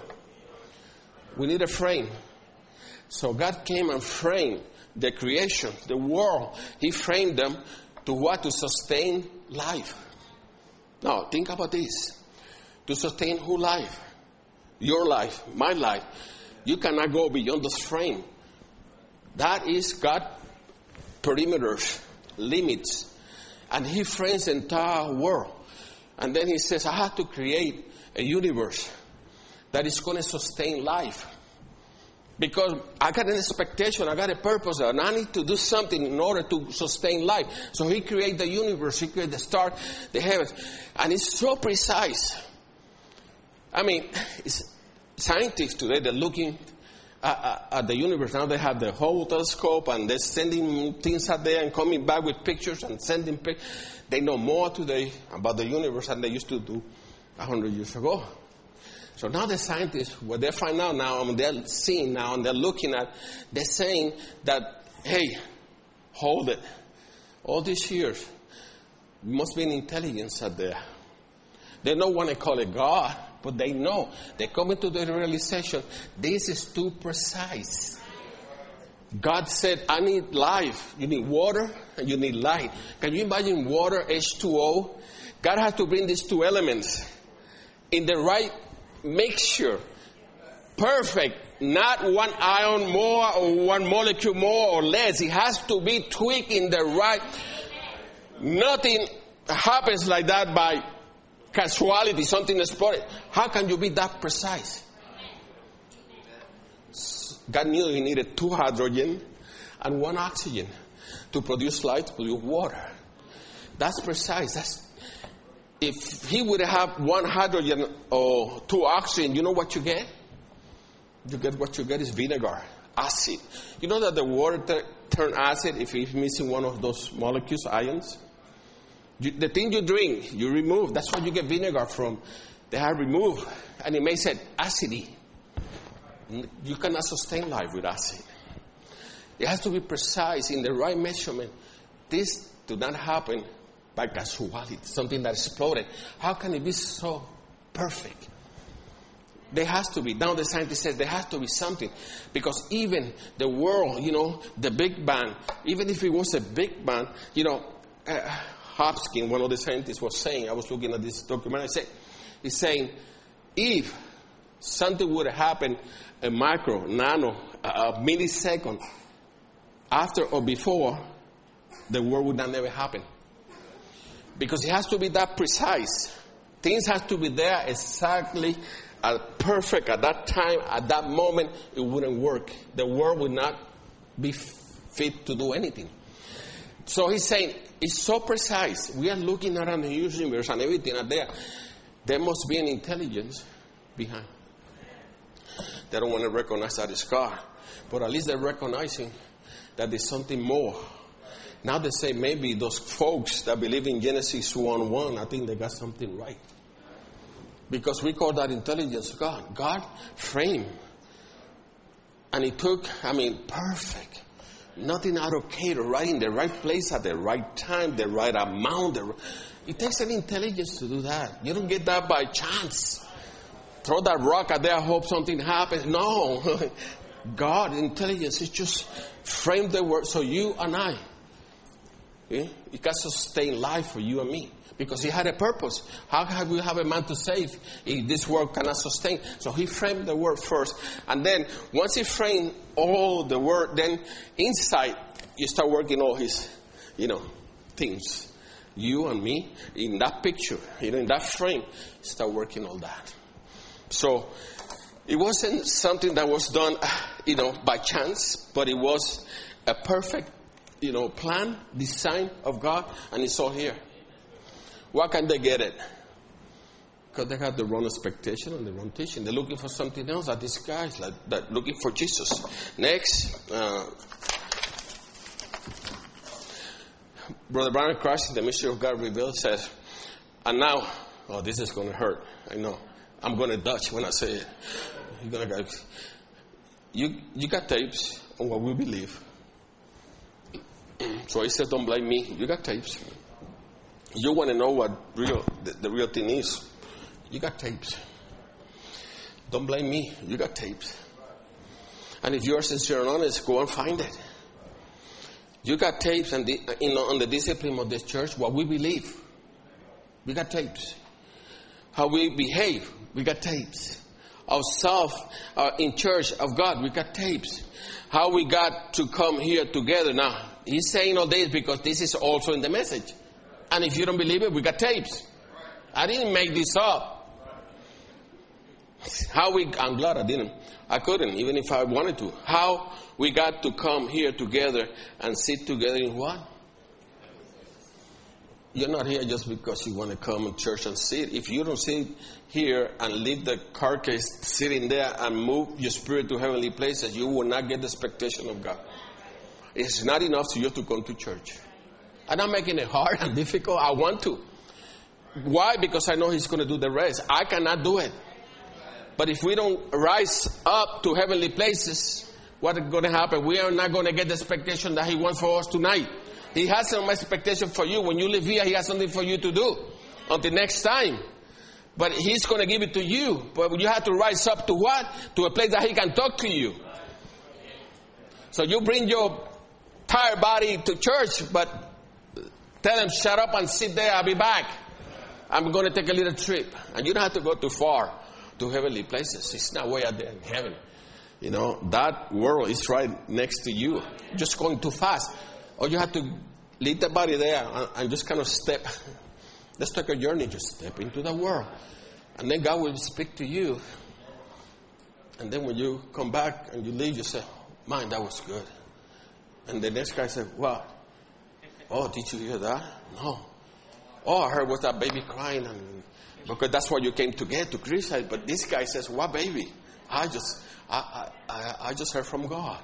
We need a frame. So God came and framed the creation, the world. He framed them to what? To sustain life. Now, think about this. To sustain whose life? Your life, my life. You cannot go beyond this frame. That is God's perimeters, limits. And he frames the entire world. And then he says, I have to create a universe that is going to sustain life. Because I got an expectation, I got a purpose, and I need to do something in order to sustain life. So he created the universe, he created the stars, the heavens. And it's so precise. I mean, it's, scientists today, they're looking at, at, at the universe. Now they have the Hubble telescope, and they're sending things out there and coming back with pictures and sending pictures. They know more today about the universe than they used to do a hundred years ago. So now the scientists, what they find out now, and they're seeing now, and they're looking at, they're saying that, hey, hold it. All these years, there must be an intelligence out there. They don't want to call it God, but they know. They come into the realization, this is too precise. God said, I need life. You need water and you need light. Can you imagine water, H two O? God has to bring these two elements in the right mixture. Perfect. Not one ion more or one molecule more or less. It has to be tweaked in the right. Nothing happens like that by casuality, something exploded. How can you be that precise? God knew he needed two hydrogen and one oxygen to produce light, to produce water. That's precise. That's, if he would have one hydrogen or two oxygen, you know what you get? You get what you get is vinegar, acid. You know that the water t- turns acid if it's missing one of those molecules, ions? You, the thing you drink, you remove. That's where you get vinegar from. They have removed, and it makes it acidy. You cannot sustain life with acid. It has to be precise in the right measurement. This do not happen by casuality, something that exploded. How can it be so perfect? There has to be. Now the scientist says there has to be something. Because even the world, you know, the Big Bang, even if it was a Big Bang, you know, uh, Hopkins, one of the scientists, was saying, I was looking at this documentary, said, he's saying, if something would have happened a micro, nano, a millisecond after or before, the world would not never happen. Because it has to be that precise. Things have to be there exactly uh, perfect at that time, at that moment. It wouldn't work. The world would not be fit to do anything. So he's saying, it's so precise. We are looking around the universe and everything out there. There must be an intelligence behind. They don't want to recognize that it's God. But at least they're recognizing that there's something more. Now they say maybe those folks that believe in Genesis one one, I think they got something right. Because we call that intelligence God. God framed. And it took, I mean, perfect. Nothing out of cater, right in the right place at the right time, the right amount. The, it takes an intelligence to do that. You don't get that by chance. Throw that rock out there, hope something happens. No. God, intelligence, is just frame the word. So you and I, eh, it can sustain life for you and me. Because he had a purpose. How can we have a man to save if this world cannot sustain? So he framed the word first. And then once he framed all the word, then inside you start working all his, you know, things. You and me in that picture, you know, in that frame, start working all that. So it wasn't something that was done, you know, by chance, but it was a perfect, you know, plan, design of God, and it's all here. Why can't they get it? Because they have the wrong expectation and the wrong teaching. They're looking for something else. Like these guys, like that, looking for Jesus. Next, uh, Brother Brian Christ in the Mystery of God Revealed says, and now, oh, this is going to hurt. I know. I'm going to Dutch when I say it. You're going to go. You, you got tapes on what we believe. So he said, don't blame me. You got tapes. You want to know what real the, the real thing is. You got tapes. Don't blame me. You got tapes. And if you're sincere and honest, go and find it. You got tapes and the, you know, on the discipline of this church, what we believe. We got tapes. How we behave. We got tapes. Ourselves uh, in church of God, we got tapes. How we got to come here together. Now, he's saying all this because this is also in the message. And if you don't believe it, we got tapes. I didn't make this up. How we, I'm glad I didn't. I couldn't, even if I wanted to. How we got to come here together and sit together in what? You're not here just because you want to come to church and sit. If you don't sit here and leave the carcass sitting there and move your spirit to heavenly places, you will not get the expectation of God. It's not enough to you to come to church. I'm not making it hard and difficult. I want to. Why? Because I know He's going to do the rest. I cannot do it. But if we don't rise up to heavenly places, what is going to happen? We are not going to get the expectation that He wants for us tonight. He has some expectation for you. When you live here, He has something for you to do until next time. But He's going to give it to you. But you have to rise up to what? To a place that He can talk to you. So you bring your tired body to church, but tell them, shut up and sit there. I'll be back. I'm going to take a little trip. And you don't have to go too far to heavenly places. It's not way out there in heaven. You know, that world is right next to you. You're just going too fast. Or you have to leave the body there and, and just kind of step. Let's take a journey. Just step into the world. And then God will speak to you. And then when you come back and you leave, you say, man, that was good. And the next guy said, what? Oh, did you hear that? No. Oh, I heard was that baby crying. And because that's what you came to get, to criticize. But this guy says, what baby? I just, I, I, I just heard from God.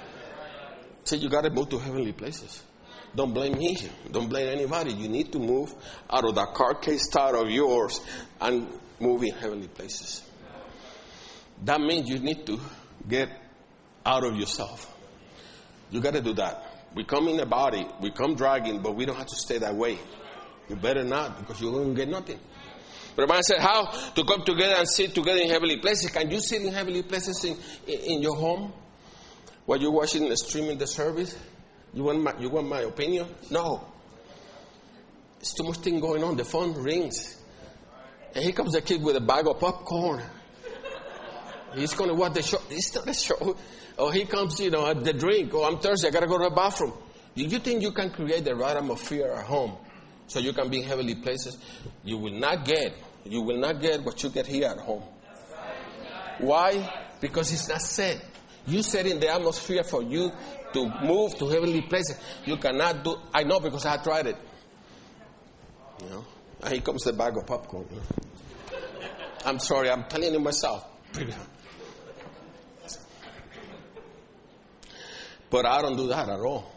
So you got to move to heavenly places. Don't blame me. Don't blame anybody. You need to move out of that carcass thought of yours and move in heavenly places. That means you need to get out of yourself. You got to do that. We come in a body, we come dragging, but we don't have to stay that way. You better not, because you won't get nothing. But the man said, how to come together and sit together in heavenly places? Can you sit in heavenly places in, in, in your home while you're watching the streaming the service? You want my, you want my opinion? No. There's too much thing going on. The phone rings. And here comes the kid with a bag of popcorn. He's going to watch the show. It's not a show. Or he comes, you know, at the drink. Oh, I'm thirsty. I got to go to the bathroom. Do you think you can create the right atmosphere at home so you can be in heavenly places? You will not get, you will not get what you get here at home. Why? Because it's not set. You set in the atmosphere for you to move to heavenly places. You cannot do, I know because I tried it. You know, and here comes the bag of popcorn. You know? I'm sorry, I'm telling you myself. But I don't do that at all.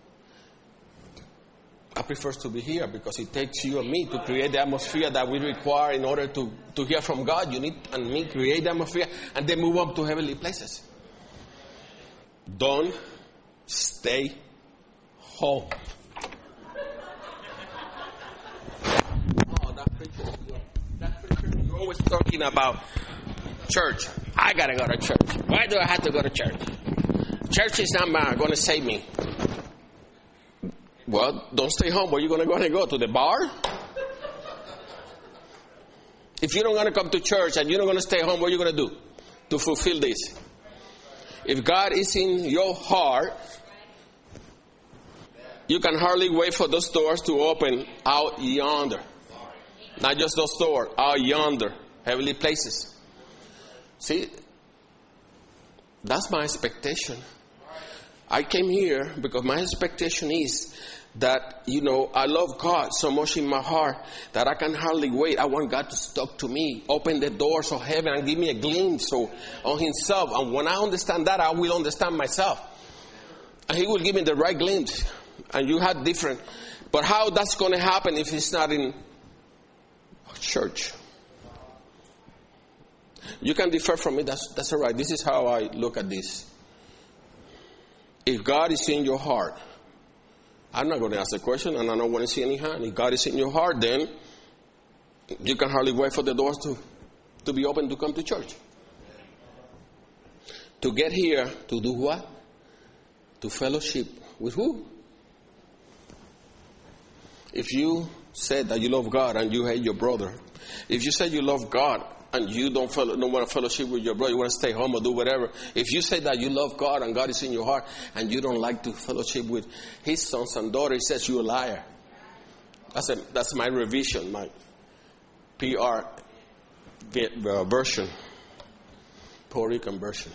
I prefer to be here because it takes you and me to create the atmosphere that we require in order to, to hear from God. You need and me create the atmosphere and then move on to heavenly places. Don't stay home. Oh, that preacher, that preacher, you're always talking about church. I gotta go to church. Why do I have to go to church? Church is not going to save me. Well, don't stay home. Where are you going to go and go? To the bar? If you don't want to come to church and you're not going to stay home, what are you going to do to fulfill this? If God is in your heart, you can hardly wait for those doors to open out yonder. Not just those doors, out yonder. Heavenly places. See, that's my expectation. I came here because my expectation is that, you know, I love God so much in my heart that I can hardly wait. I want God to talk to me, open the doors of heaven and give me a glimpse of, on himself. And when I understand that, I will understand myself. And he will give me the right glimpse. And you have different. But how that's going to happen if it's not in church? You can differ from me. That's, that's all right. This is how I look at this. If God is in your heart, I'm not going to ask a question, and I don't want to see any hand. If God is in your heart, then you can hardly wait for the doors to, to be open to come to church. To get here, to do what? To fellowship with who? If you said that you love God and you hate your brother, if you said you love God and you don't, fellow, don't want to fellowship with your brother, you want to stay home or do whatever. If you say that you love God and God is in your heart and you don't like to fellowship with his sons and daughters, he says you're a liar. That's, a, that's my revision, my P R version, Puerto Rican version.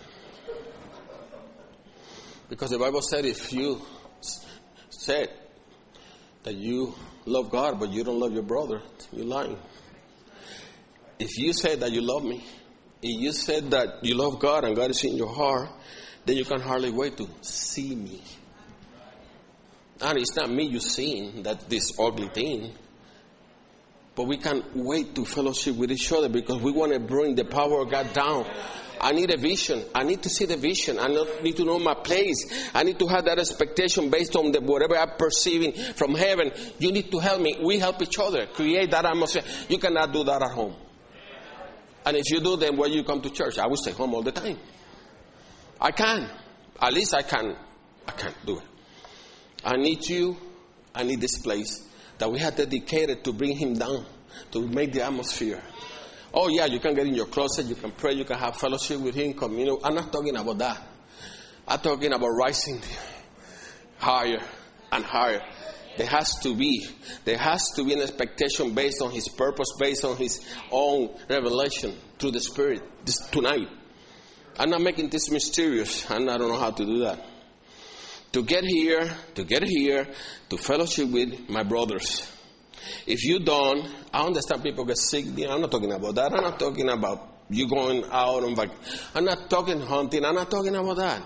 Because the Bible said if you said that you love God but you don't love your brother, you're lying. If you say that you love me, if you said that you love God and God is in your heart, then you can hardly wait to see me. And it's not me you seeing that this ugly thing, but we can't wait to fellowship with each other because we want to bring the power of God down. I need a vision. I need to see the vision. I need to know my place. I need to have that expectation based on the, whatever I'm perceiving from heaven. You need to help me. We help each other. Create that atmosphere. You cannot do that at home. And if you do, then when you come to church, I will stay home all the time. I can. At least I can. I can do it. I need you. I need this place that we have dedicated to bring him down, to make the atmosphere. Oh yeah, you can get in your closet, you can pray, you can have fellowship with him, communion. I'm not talking about that. I'm talking about rising higher and higher. There has to be, there has to be an expectation based on his purpose, based on his own revelation through the Spirit this, tonight. I'm not making this mysterious, and I don't know how to do that. To get here, to get here, to fellowship with my brothers. If you don't, I understand people get sick. I'm not talking about that. I'm not talking about you going out and back. I'm not talking hunting. I'm not talking about that.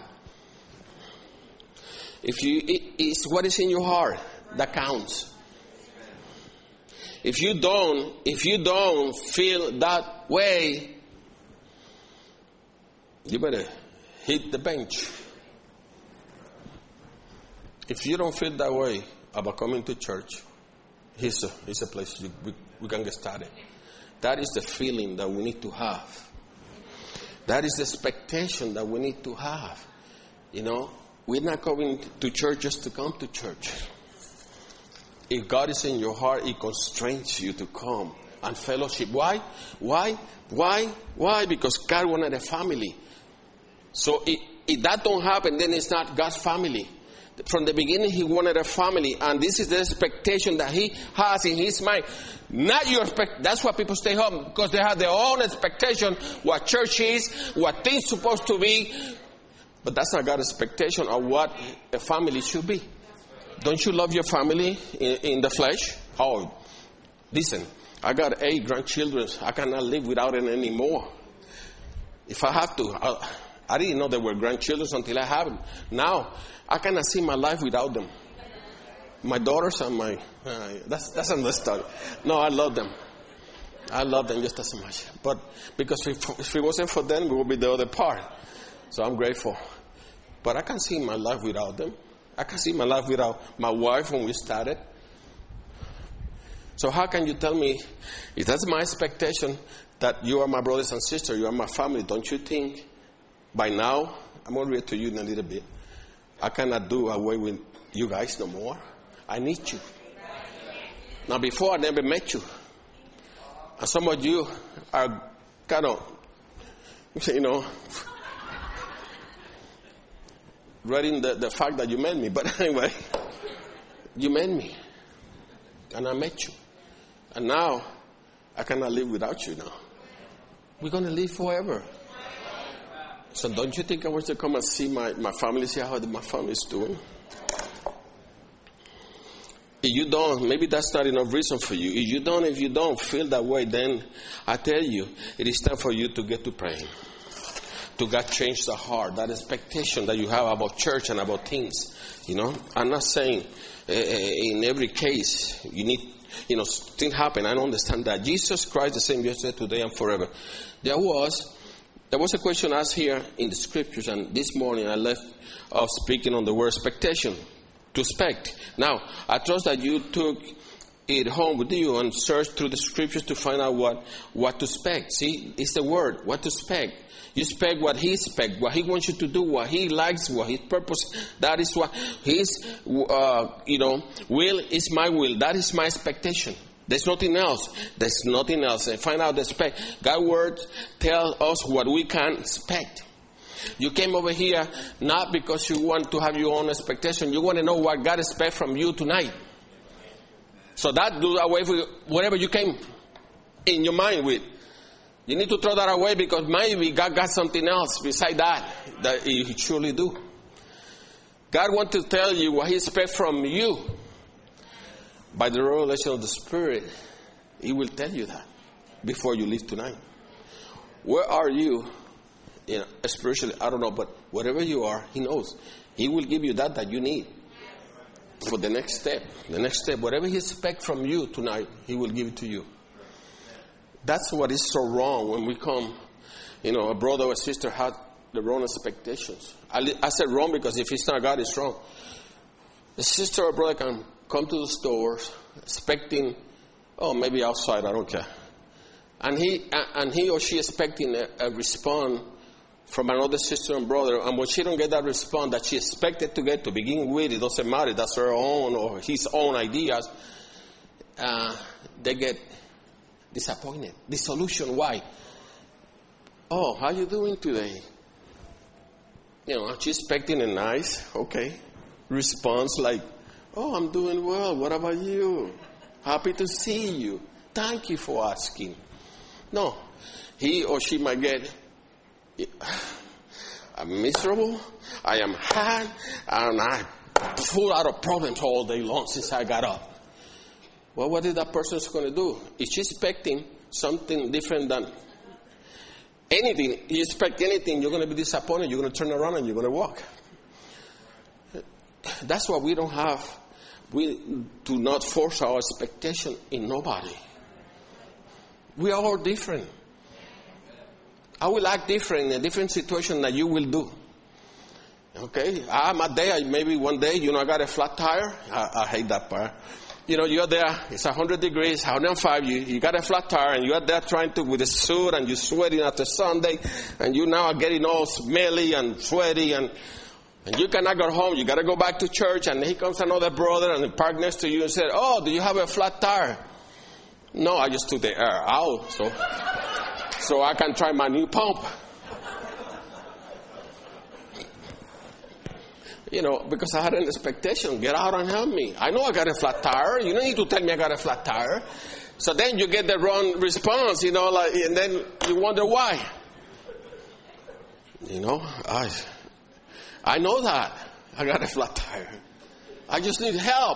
If you, it, it's what is in your heart that counts. If you don't, if you don't feel that way, you better hit the bench. If you don't feel that way about coming to church, here's a, here's a place you, we, we can get started. That is the feeling that we need to have. That is the expectation that we need to have. You know, we're not coming to church just to come to church. If God is in your heart, it constrains you to come and fellowship. Why? Why? Why? Why? Because God wanted a family. So if, if that don't happen, then it's not God's family. From the beginning, he wanted a family, and this is the expectation that he has in his mind. Not your expect. That's why people stay home, because they have their own expectation what church is, what things supposed to be. But that's not God's expectation of what a family should be. Don't you love your family in, in the flesh? Oh, listen, I got eight grandchildren. I cannot live without them anymore. If I have to, I, I didn't know they were grandchildren until I have them. Now, I cannot see my life without them. My daughters and my, uh, that's, that's another story. No, I love them. I love them just as much. But because if, if it wasn't for them, it would be the other part. So I'm grateful. But I can't see my life without them. I can't see my life without my wife when we started. So how can you tell me, if that's my expectation, that you are my brothers and sisters, you are my family, don't you think by now, I'm going to read to you in a little bit, I cannot do away with you guys no more. I need you. Now before I never met you. And some of you are kind of, you know, reading the, the fact that you met me. But anyway, you met me. And I met you. And now, I cannot live without you now. We're going to live forever. So don't you think I want to come and see my, my family, see how my family is doing? If you don't, maybe that's not enough reason for you. If you don't, if you don't feel that way, then I tell you, it is time for you to get to praying. To God change the heart, that expectation that you have about church and about things. You know, I'm not saying uh, in every case you need, you know, things happen. I don't understand that. Jesus Christ the same yesterday, today, and forever. There was, there was a question asked here in the scriptures, and this morning I left off speaking on the word expectation. To expect. Now, I trust that you took it home with you and searched through the scriptures to find out what, what to expect. See, it's the word, what to expect. You expect what he expects, what he wants you to do, what he likes, what his purpose. That is what his, uh, you know, will is my will. That is my expectation. There's nothing else. There's nothing else. And find out the expect. God's word tells us what we can expect. You came over here not because you want to have your own expectation. You want to know what God expects from you tonight. So that do away with whatever you came in your mind with. You need to throw that away because maybe God got something else beside that that He surely do. God wants to tell you what He expects from you. By the revelation of the Spirit, He will tell you that before you leave tonight. Where are you? You know, spiritually, I don't know, but wherever you are, He knows. He will give you that that you need for the next step. The next step, whatever He expects from you tonight, He will give it to you. That's what is so wrong when we come, you know, a brother or a sister had the wrong expectations. I, I said wrong because if it's not God, it's wrong. A sister or brother can come to the stores expecting, oh, maybe outside, I don't care. And he and he or she expecting a, a response from another sister and brother, and when she don't get that response that she expected to get to begin with, it doesn't matter, that's her own or his own ideas, uh, they get disappointed. Disillusioned. Why? Oh, how you doing today? You know, she's expecting a nice, okay, response like, oh, I'm doing well. What about you? Happy to see you. Thank you for asking. No, he or she might get, I'm miserable, I am hard, and I'm full out of problems all day long since I got up. Well, what is that person going to do? Is she expecting something different than anything? You expect anything, you're going to be disappointed, you're going to turn around and you're going to walk. That's why we don't have, we do not force our expectation in nobody. We are all different. I will act different in a different situation that you will do. Okay? I'm a day, maybe one day, you know, I got a flat tire. I, I hate that part. You know, you're there, it's one hundred degrees, one hundred five, you, you got a flat tire, and you're there trying to, with a suit, and you're sweating after Sunday, and you now are getting all smelly and sweaty, and, and you cannot go home, you got to go back to church, and here comes another brother, and he parked next to you and said, oh, do you have a flat tire? No, I just took the air out, so, so I can try my new pump. You know, because I had an expectation. Get out and help me. I know I got a flat tire. You don't need to tell me I got a flat tire. So then you get the wrong response, you know, like, and then you wonder why. You know, I, I know that. I got a flat tire. I just need help.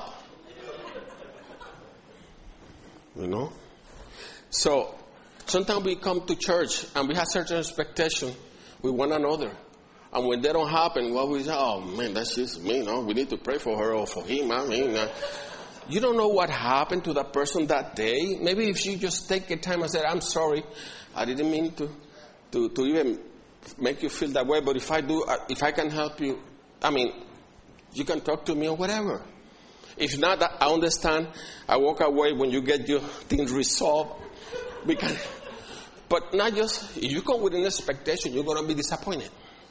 You know? So, sometimes we come to church and we have certain expectation with one another. And when they don't happen, well, we say, oh, man, that's just me, no? We need to pray for her or for him. I mean, uh, you don't know what happened to that person that day. Maybe if you just take a time and say, I'm sorry, I didn't mean to, to, to even make you feel that way. But if I do, uh, if I can help you, I mean, you can talk to me or whatever. If not, I understand. I walk away when you get your things resolved. We can, but not just, if you come with an expectation, you're going to be disappointed.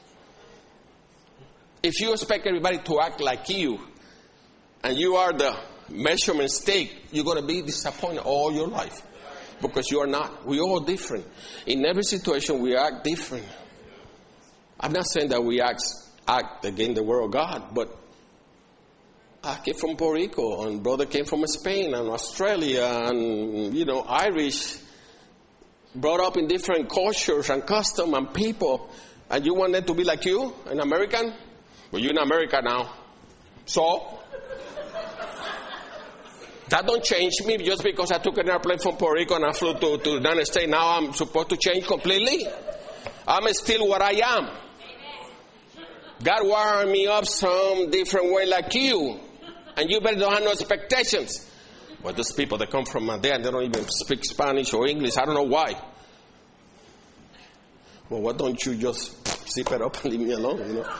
If you expect everybody to act like you, and you are the measurement stick, you're going to be disappointed all your life. Because you are not. We're all different. In every situation, we act different. I'm not saying that we act, act against the word of God, but I came from Puerto Rico, and brother came from Spain and Australia, and, you know, Irish, brought up in different cultures and customs and people, and you want them to be like you, an American? Well, you're in America now. So? That don't change me just because I took an airplane from Puerto Rico and I flew to, to the United States. Now I'm supposed to change completely. I'm still what I am. God wired me up some different way like you. And you better don't have no expectations. Well, those people that come from there, they don't even speak Spanish or English. I don't know why. Well, why don't you just zip it up and leave me alone, you know?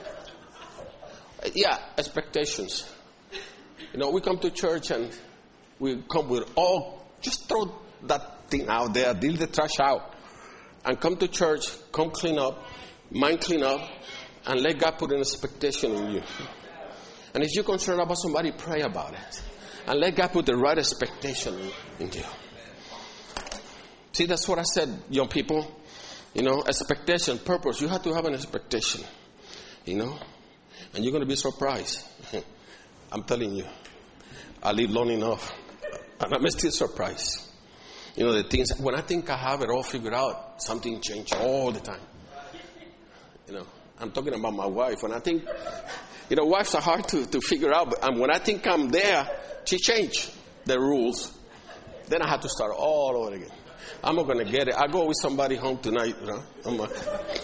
Yeah, expectations. You know, we come to church and we come with all, just throw that thing out there, deal the trash out. And come to church, come clean up, mind clean up, and let God put an expectation in you. And if you're concerned about somebody, pray about it. And let God put the right expectation in, in you. See, that's what I said, young people. You know, expectation, purpose. You have to have an expectation. You know. And you're going to be surprised. I'm telling you. I live long enough. And I'm still surprised. You know, the things, when I think I have it all figured out, something changes all the time. You know, I'm talking about my wife. When I think, you know, wives are hard to, to figure out. But um, when I think I'm there, she changed the rules. Then I have to start all over again. I'm not going to get it. I go with somebody home tonight. You know? I'm a,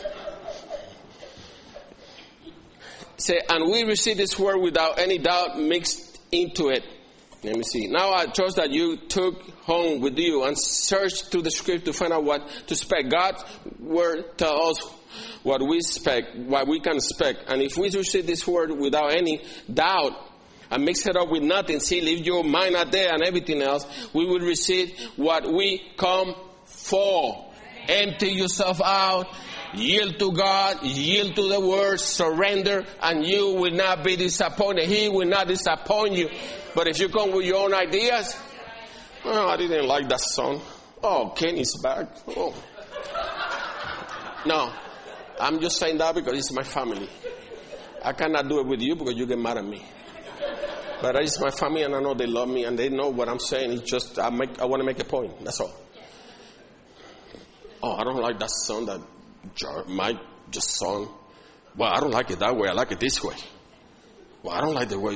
say, and we receive this word without any doubt mixed into it. Let me see. Now I trust that you took home with you and searched through the script to find out what to expect. God's word tells us what we expect, what we can expect. And if we receive this word without any doubt and mix it up with nothing, see, leave your mind out there and everything else, we will receive what we come for. Empty yourself out. Yield to God, yield to the word, surrender, and you will not be disappointed. He will not disappoint you. But if you come with your own ideas, oh, I didn't like that song. Oh, Kenny's back. Oh. No, I'm just saying that because it's my family. I cannot do it with you because you get mad at me. But it's my family and I know they love me and they know what I'm saying. It's just, I make, I want to make a point. That's all. Oh, I don't like that song that Mike just sung. Well, I don't like it that way. I like it this way. Well, I don't like the way.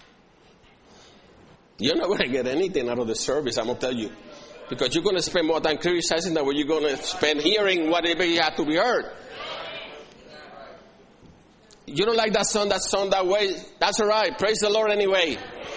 You're not going to get anything out of the service, I'm going to tell you. Because you're going to spend more time criticizing than what you're going to spend hearing whatever you have to be heard. You don't like that song, that song that way. That's all right. Praise the Lord anyway.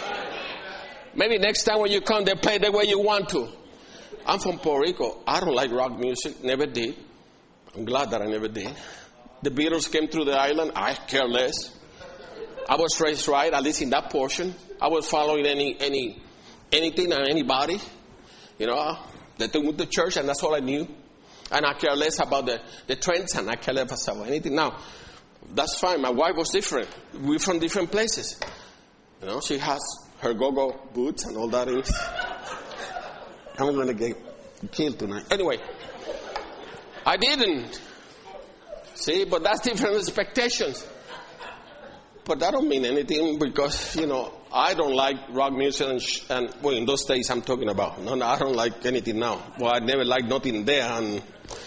Maybe next time when you come, they play the way you want to. I'm from Puerto Rico. I don't like rock music. Never did. I'm glad that I never did. The Beatles came through the island. I care less. I was raised right, at least in that portion. I was following any any anything and anybody. You know, they took me to church and that's all I knew. And I care less about the, the trends and I care less about anything. Now, that's fine. My wife was different. We're from different places. You know, she has her go-go boots and all that. I'm going to get killed tonight. Anyway. I didn't. See, but that's different expectations. But that don't mean anything because, you know, I don't like rock music and, sh- and well, in those days I'm talking about. No, no, I don't like anything now. Well, I never liked nothing there. And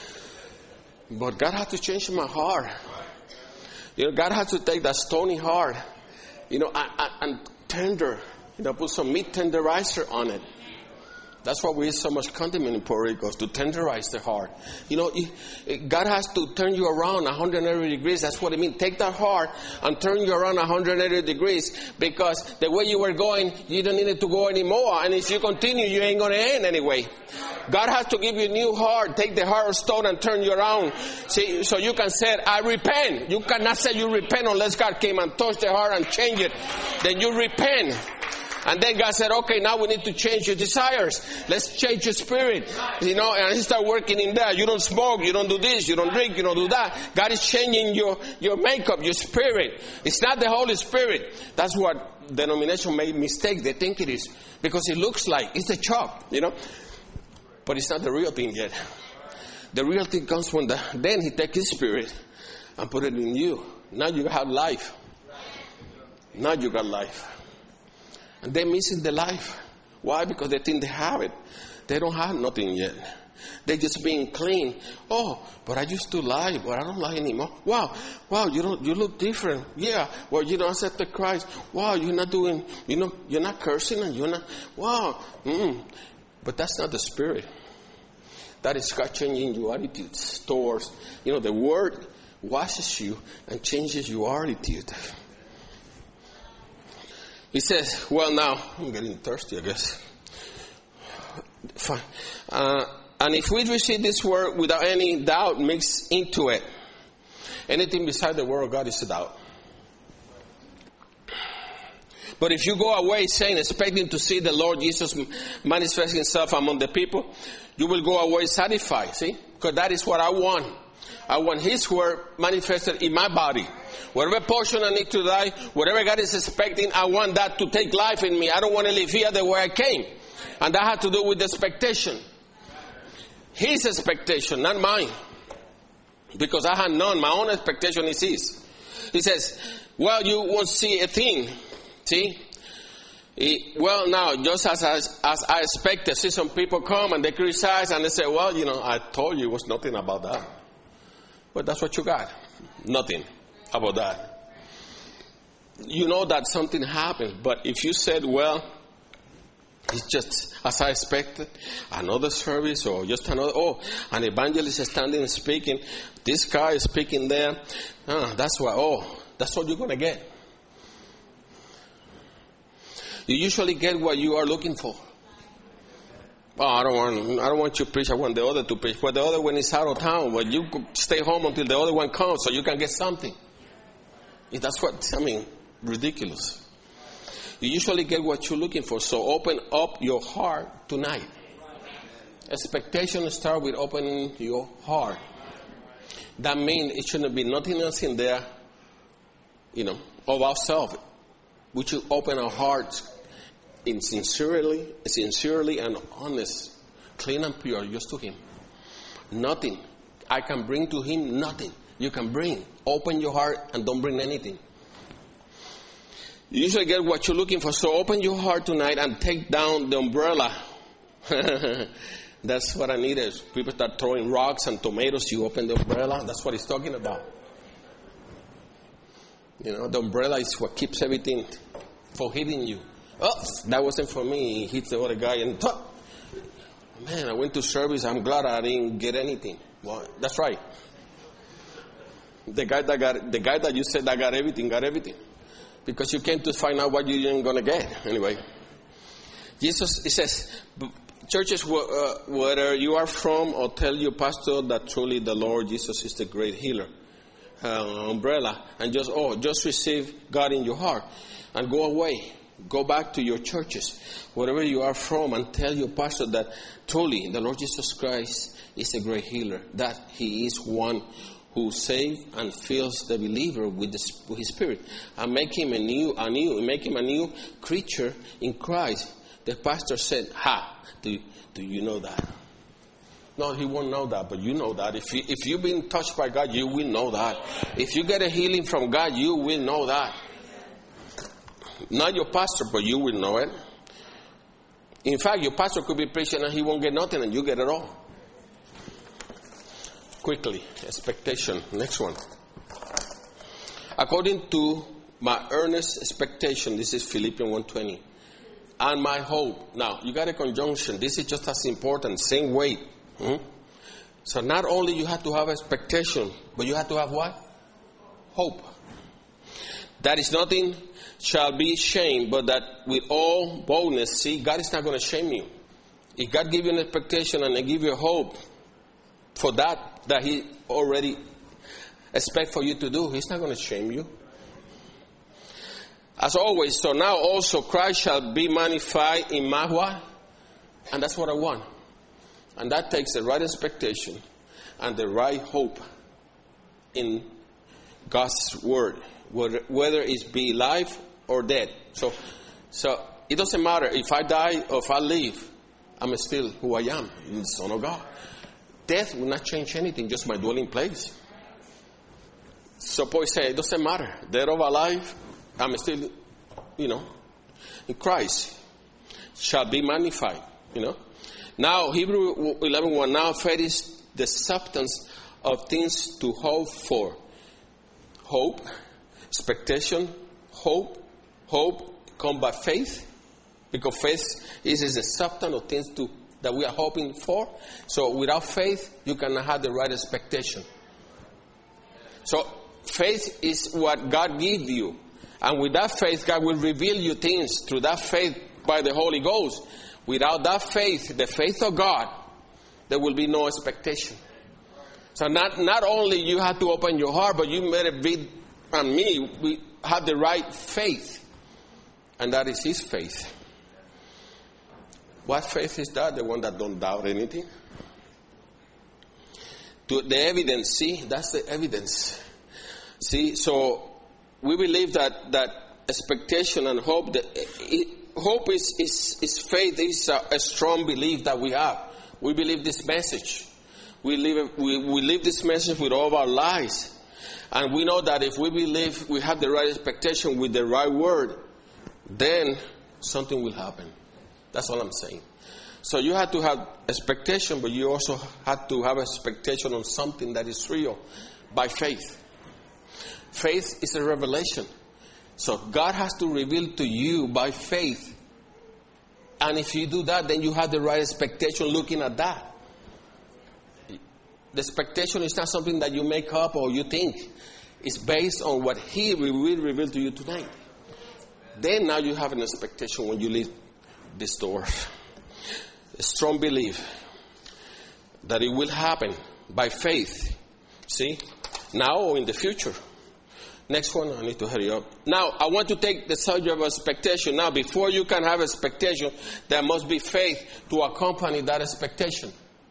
but God had to change my heart. You know, God had to take that stony heart, you know, and, and, and tender, you know, put some meat tenderizer on it. That's why we eat so much condiment in Puerto Rico, to tenderize the heart. You know, God has to turn you around one hundred eighty degrees. That's what it means. Take that heart and turn you around one hundred eighty degrees because the way you were going, you don't need it to go anymore. And if you continue, you ain't going to end anyway. God has to give you a new heart. Take the heart of stone and turn you around. See, so you can say, I repent. You cannot say you repent unless God came and touched the heart and changed it. Then you repent. And then God said, okay, now we need to change your desires. Let's change your spirit. You know, and He started working in there. You don't smoke, you don't do this, you don't drink, you don't do that. God is changing your, your makeup, your spirit. It's not the Holy Spirit. That's what denomination made mistake. They think it is. Because it looks like it's a chop, you know. But it's not the real thing yet. The real thing comes when the, then He takes His spirit and put it in you. Now you have life. Now you got life. And they're missing the life. Why? Because they think they have it. They don't have nothing yet. They're just being clean. Oh, but I used to lie, but I don't lie anymore. Wow, wow, you don't, you look different. Yeah, well, you don't accept the Christ. Wow, you're not doing, you know, you're not cursing and you're not, wow. Mm. But that's not the Spirit. That is God changing your attitudes towards, you know, the Word washes you and changes your attitude. He says, well, now, I'm getting thirsty, I guess. Fine. Uh, and if we receive this word without any doubt mixed into it, anything beside the word of God is a doubt. But if you go away saying, expecting to see the Lord Jesus manifest himself among the people, you will go away satisfied, see? Because that is what I want. I want his word manifested in my body. Whatever portion I need to die, whatever God is expecting, I want that to take life in me. I don't want to live here the way I came. And that had to do with the expectation. His expectation, not mine. Because I had none. My own expectation is his. He says, well, you won't see a thing. See? He, well, now, just as I, as I expected, see some people come and they criticize and they say, well, you know, I told you it was nothing about that. But that's what you got. Nothing about that. You know that something happened. But if you said, well, it's just as I expected, another service or just another, oh, an evangelist is standing and speaking. This guy is speaking there. Ah, that's why, oh, that's what you're going to get. You usually get what you are looking for. Oh, I don't want, I don't want you to preach. I want the other to preach. But the other one is out of town. But you could stay home until the other one comes so you can get something. That's what, I mean, ridiculous. You usually get what you're looking for. So open up your heart tonight. Expectation start with opening your heart. That means it shouldn't be nothing else in there, you know, of ourselves. We should open our hearts in sincerely, sincerely and honest, clean and pure, just to him. Nothing. I can bring to him nothing. You can bring. Open your heart and don't bring anything. You usually get what you're looking for. So open your heart tonight and take down the umbrella. That's what I need is people start throwing rocks and tomatoes. You open the umbrella. That's what he's talking about. You know, the umbrella is what keeps everything from hitting you. Oh, that wasn't for me. He hits the other guy and oh, man, I went to service. I'm glad I didn't get anything. Well, that's right. The guy that got the guy that you said that got everything got everything. Because you came to find out what you ain't going to get. Anyway. Jesus, he says, churches, uh, whether you are from or tell your pastor that truly the Lord Jesus is the great healer. Uh, umbrella. And just, oh, just receive God in your heart. And go away. Go back to your churches. Wherever you are from and tell your pastor that truly the Lord Jesus Christ is a great healer. That he is one who saves and fills the believer with, the, with his spirit and make him a new, a new, make him a new creature in Christ. The pastor said, "Ha! Do do you know that?" No, he won't know that, but you know that. If you, if you've been touched by God, you will know that. If you get a healing from God, you will know that. Not your pastor, but you will know it. In fact, your pastor could be preaching and he won't get nothing, and you get it all. Quickly, expectation. Next one. According to my earnest expectation, this is Philippians one twenty. And my hope. Now, you got a conjunction. This is just as important. Same weight. Hmm? So not only you have to have expectation, but you have to have what? Hope. That is nothing shall be shamed, but that with all boldness. See, God is not going to shame you. If God give you an expectation and they give you hope for that, that he already expect for you to do, he's not going to shame you. As always, so now also Christ shall be magnified in my what? And that's what I want. And that takes the right expectation and the right hope in God's word, whether, whether it's be life or death. So, so it doesn't matter if I die or if I live, I'm still who I am, the Son of God. Death will not change anything, just my dwelling place. So Paul said, it doesn't matter. Dead or alive, I'm still, you know, in Christ. shall be magnified. You know. Now, Hebrews eleven one. Now faith is the substance of things to hope for. Hope, expectation, hope, hope come by faith. Because faith is, is the substance of things to, that we are hoping for. So without faith, you cannot have the right expectation. So faith is what God gives you. And with that faith, God will reveal you things through that faith by the Holy Ghost. Without that faith, the faith of God, there will be no expectation. So not, not only you have to open your heart, but you better be, and me, we have the right faith. And that is His faith. What faith is that? The one that don't doubt anything. To the evidence, see, that's the evidence. See, so we believe that, that expectation and hope, that it, hope is, is, is faith, is a, a strong belief that we have. We believe this message. We live, we, we live this message with all of our lives. And we know that if we believe we have the right expectation with the right word, then something will happen. That's all I'm saying. So you have to have expectation, but you also have to have expectation on something that is real by faith. Faith is a revelation. So God has to reveal to you by faith. And if you do that, then you have the right expectation looking at that. The expectation is not something that you make up or you think. It's based on what He will reveal to you tonight. Then now you have an expectation when you leave this door. A strong belief that it will happen by faith. See? Now or in the future. Next one, I need to hurry up. Now, I want to take the subject of expectation. Now, before you can have expectation, there must be faith to accompany that expectation.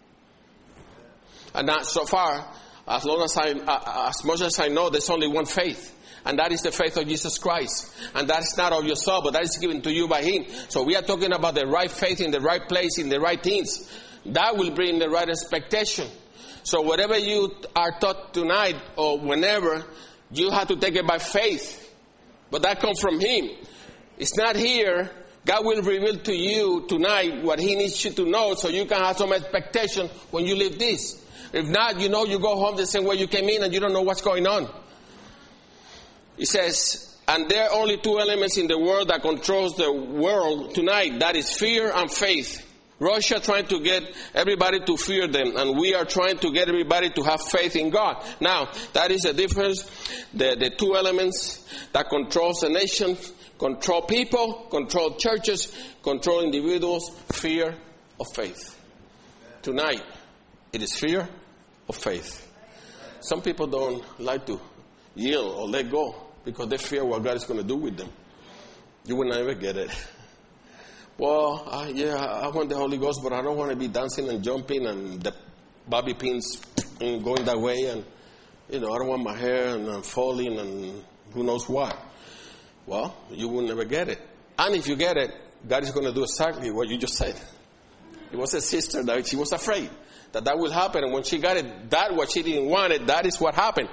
And that, so far, as long as I, uh, as much as I know, there's only one faith. And that is the faith of Jesus Christ. And that is not of yourself, but that is given to you by Him. So we are talking about the right faith in the right place, in the right things. That will bring the right expectation. So whatever you are taught tonight or whenever, you have to take it by faith. But that comes from Him. It's not here. God will reveal to you tonight what He needs you to know so you can have some expectation when you leave this. If not, you know, you go home the same way you came in and you don't know what's going on. It says, and there are only two elements in the world that controls the world tonight. That is fear and faith. Russia trying to get everybody to fear them, and we are trying to get everybody to have faith in God. Now, that is the difference. The, the two elements that controls the nation, control people, control churches, control individuals, fear of faith. Tonight, it is fear of faith. Some people don't like to yield or let go because they fear what God is going to do with them. You will never get it. Well, uh, yeah, I want the Holy Ghost, but I don't want to be dancing and jumping and the bobby pins and going that way. And, you know, I don't want my hair and uh, falling and who knows what. Well, you will never get it. And if you get it, God is going to do exactly what you just said. It was a sister that she was afraid that that will happen. And when she got it, that what she didn't want it, that is what happened.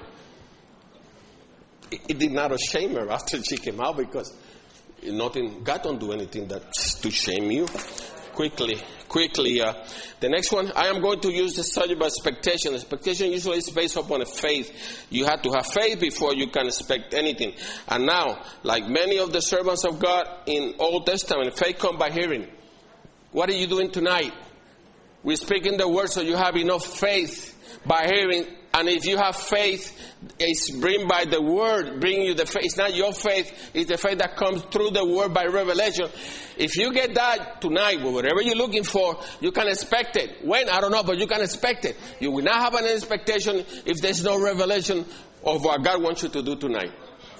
It, it did not shame her after she came out because nothing, God don't do anything that to shame you. Quickly, quickly. Uh, the next one, I am going to use the subject of expectation. Expectation usually is based upon a faith. You have to have faith before you can expect anything. And now, like many of the servants of God in Old Testament, faith comes by hearing. What are you doing tonight? We're speaking the word, so you have enough faith by hearing. And if you have faith, it's bring by the word, bring you the faith. It's not your faith, it's the faith that comes through the word by revelation. If you get that tonight, whatever you're looking for, you can expect it. When? I don't know, but you can expect it. You will not have an expectation if there's no revelation of what God wants you to do tonight.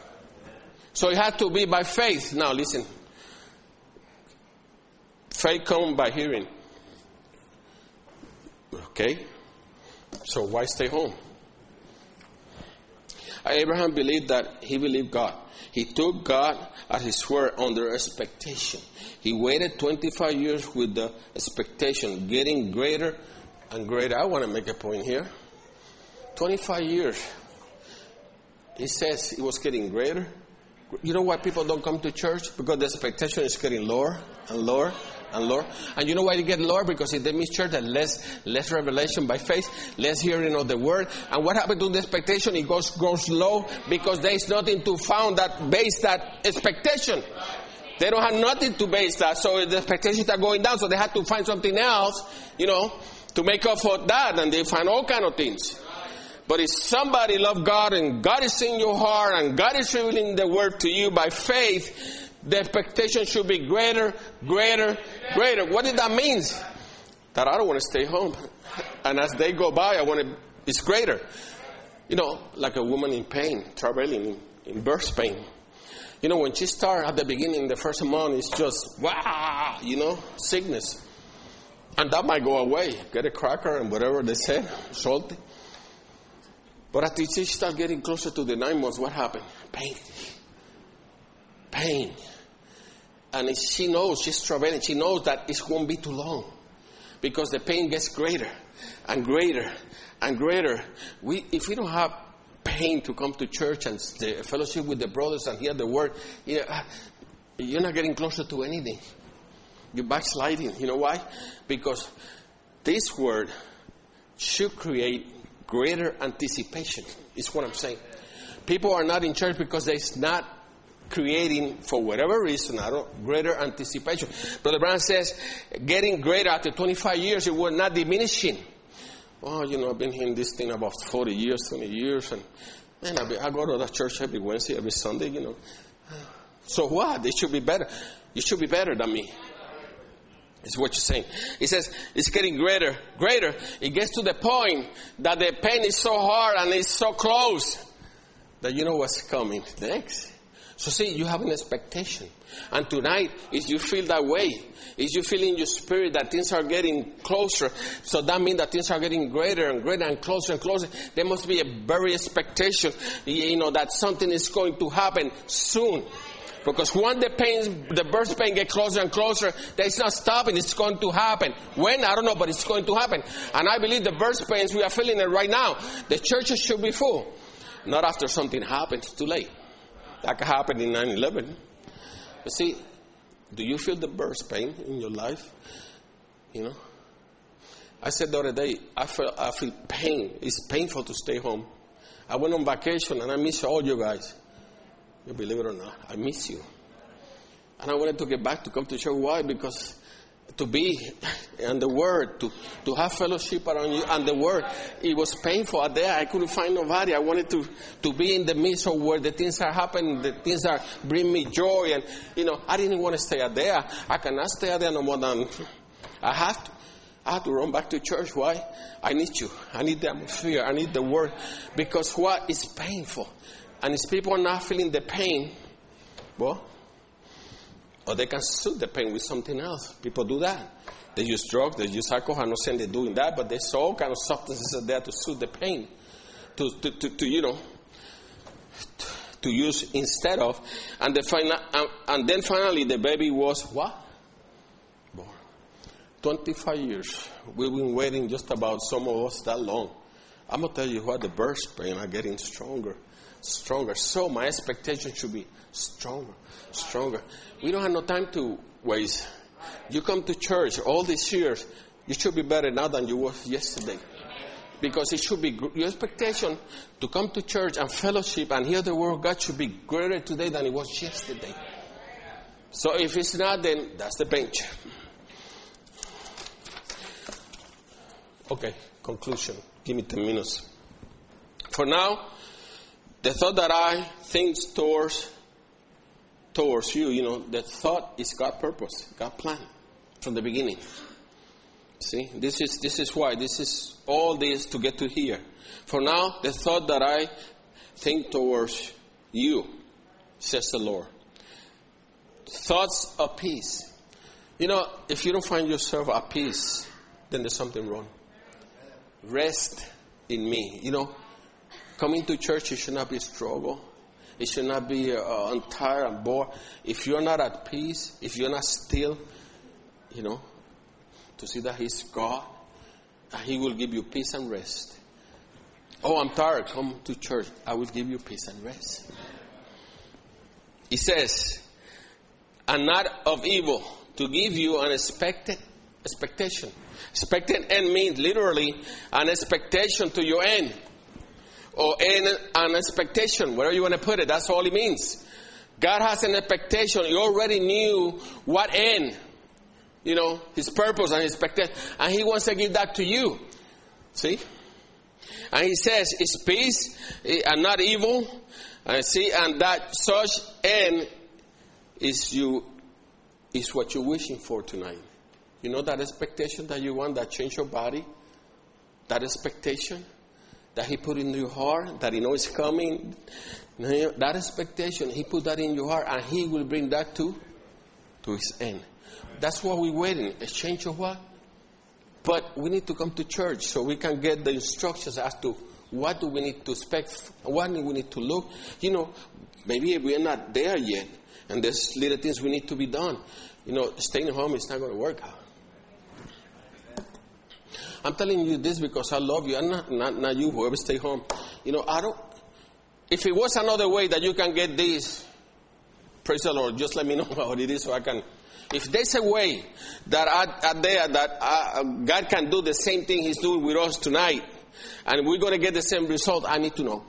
So it has to be by faith. Now listen. Faith comes by hearing. Okay? So why stay home? Abraham believed that he believed God. He took God at His word under expectation. He waited twenty-five years with the expectation, getting greater and greater. I want to make a point here. twenty-five years. He says it was getting greater. You know why people don't come to church? Because the expectation is getting lower and lower and lower. And you know why they get lower? Because if they miss church, there's less, less revelation by faith, less hearing of the word. And what happened to the expectation? It goes, goes low because there is nothing to found that base that expectation. They don't have nothing to base that, so the expectations are going down, so they have to find something else, you know, to make up for that, and they find all kind of things. But if somebody loves God, and God is in your heart, and God is revealing the word to you by faith, the expectation should be greater, greater, greater. What did that mean? That I don't want to stay home. And as they go by, I want to, it's greater. You know, like a woman in pain, traveling in, in birth pain. You know, when she starts at the beginning, the first month, it's just, wow, you know, sickness. And that might go away. Get a cracker and whatever they say, salty. But after she starts getting closer to the nine months, what happened? Pain. Pain. And she knows, she's traveling, she knows that it won't be too long. Because the pain gets greater and greater and greater. We, if we don't have pain to come to church and the fellowship with the brothers and hear the word, you know, you're not getting closer to anything. You're backsliding. You know why? Because this word should create greater anticipation, is what I'm saying. People are not in church because they're not creating, for whatever reason, I don't, greater anticipation. Brother Brown says, getting greater after twenty-five years, it was not diminishing. Oh, you know, I've been hearing this thing about forty years, twenty years, and man, I, be, I go to that church every Wednesday, every Sunday, you know. So what? They should be better. You should be better than me. Is what you're saying. He says, it's getting greater, greater. It gets to the point that the pain is so hard and it's so close that you know what's coming next. So see, you have an expectation. And tonight, if you feel that way, if you feel in your spirit that things are getting closer, so that means that things are getting greater and greater and closer and closer, there must be a very expectation, you know, that something is going to happen soon. Because once the pain, the birth pain get closer and closer, it's not stopping, it's going to happen. When? I don't know, but it's going to happen. And I believe the birth pains, we are feeling it right now. The churches should be full. Not after something happens, too late. That could happen in nine eleven. But see, do you feel the birth pain in your life? You know? I said the other day, I feel, I feel pain. It's painful to stay home. I went on vacation and I miss all you guys. You believe it or not, I miss you. And I wanted to get back to come to church. Why? Because to be and the word, to, to have fellowship around you and the word, it was painful out there. I couldn't find nobody. I wanted to, to be in the midst of where the things are happening, the things are bring me joy. And, you know, I didn't want to stay out there. I cannot stay out there no more than I have to. I have to run back to church. Why? I need you. I need the atmosphere. I need the word. Because what is painful? And if people are not feeling the pain, well, or they can soothe the pain with something else. People do that. They use drugs, they use alcohol. I'm not saying they're doing that, but there's all kind of substances are there to soothe the pain. To, to, to, to you know, to use instead of. And, the final, and, and then finally the baby was what? Born. twenty-five years. We've been waiting just about some of us that long. I'm going to tell you what, the birth pain are getting stronger. Stronger. So my expectation should be stronger, stronger. We don't have no time to waste. You come to church all these years, you should be better now than you were yesterday. Because it should be, your expectation to come to church and fellowship and hear the word of God should be greater today than it was yesterday. So if it's not, then that's the bench. Okay, conclusion. Give me ten minutes. For now, the thought that I think towards towards you, you know, the thought is God's purpose, God's plan from the beginning. See, this is this is why this is all this to get to here. For now, the thought that I think towards you, says the Lord, thoughts of peace. You know, if you don't find yourself at peace, then there's something wrong. Rest in me. You know, coming to church, it should not be a struggle. It should not be uh, I'm tired and bored. If you're not at peace, if you're not still, you know, to see that He's God, and He will give you peace and rest. Oh, I'm tired. Come to church. I will give you peace and rest. He says, and not of evil, to give you an expected expectation. Expected end means literally an expectation to your end. Or an, an expectation, wherever you want to put it, that's all it means. God has an expectation. He already knew what end, you know, his purpose and his expectation. And he wants to give that to you. See? And he says, it's peace and not evil. And see, and that such end is you is what you're wishing for tonight. You know that expectation that you want that change your body? That expectation that he put in your heart, that he knows is coming. That expectation, he put that in your heart, and he will bring that to, to his end. That's what we're waiting. A change of what? But we need to come to church so we can get the instructions as to what do we need to expect, what do we need to look. You know, maybe we're not there yet, and there's little things we need to be done. You know, staying home is not going to work out. I'm telling you this because I love you. I'm not, not, not you, whoever stay home. You know, I don't, if it was another way that you can get this, praise the Lord, just let me know what it is so I can. If there's a way that I, I there that I, God can do the same thing he's doing with us tonight, and we're going to get the same result, I need to know.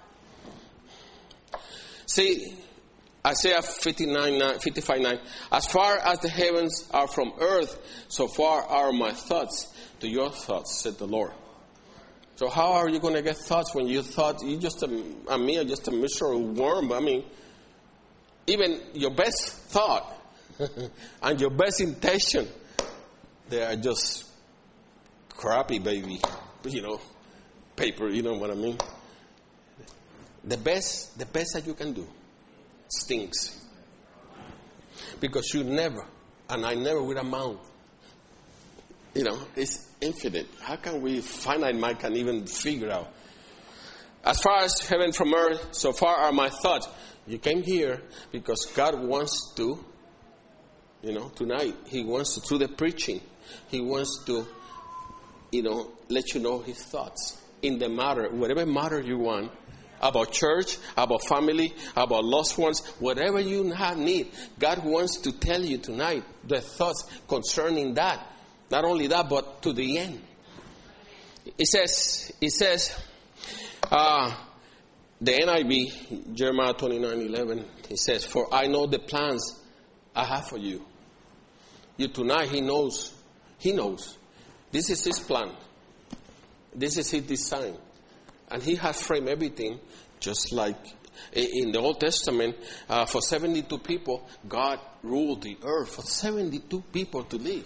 See, Isaiah fifty-nine, fifty-five nine, as far as the heavens are from earth, so far are my thoughts to your thoughts, said the Lord. So how are you going to get thoughts when you thought you just a, a mere, just a miserable worm? I mean, even your best thought and your best intention, they are just crappy, baby, you know, paper, you know what I mean? The best, the best that you can do stinks. Because you never, and I never will amount. You know, it's infinite. How can we, finite mind can even figure out? As far as heaven from earth, so far are my thoughts. You came here because God wants to, you know, tonight, he wants to, through the preaching, he wants to, you know, let you know his thoughts in the matter, whatever matter you want, about church, about family, about lost ones, whatever you have need, God wants to tell you tonight the thoughts concerning that. Not only that, but to the end. It says, it says, uh, the N I V, Jeremiah twenty-nine eleven, it says, for I know the plans I have for you. You tonight, he knows, he knows. This is his plan. This is his design. And he has framed everything just like in the Old Testament. Uh, for seventy-two people, God ruled the earth for seventy-two people to live.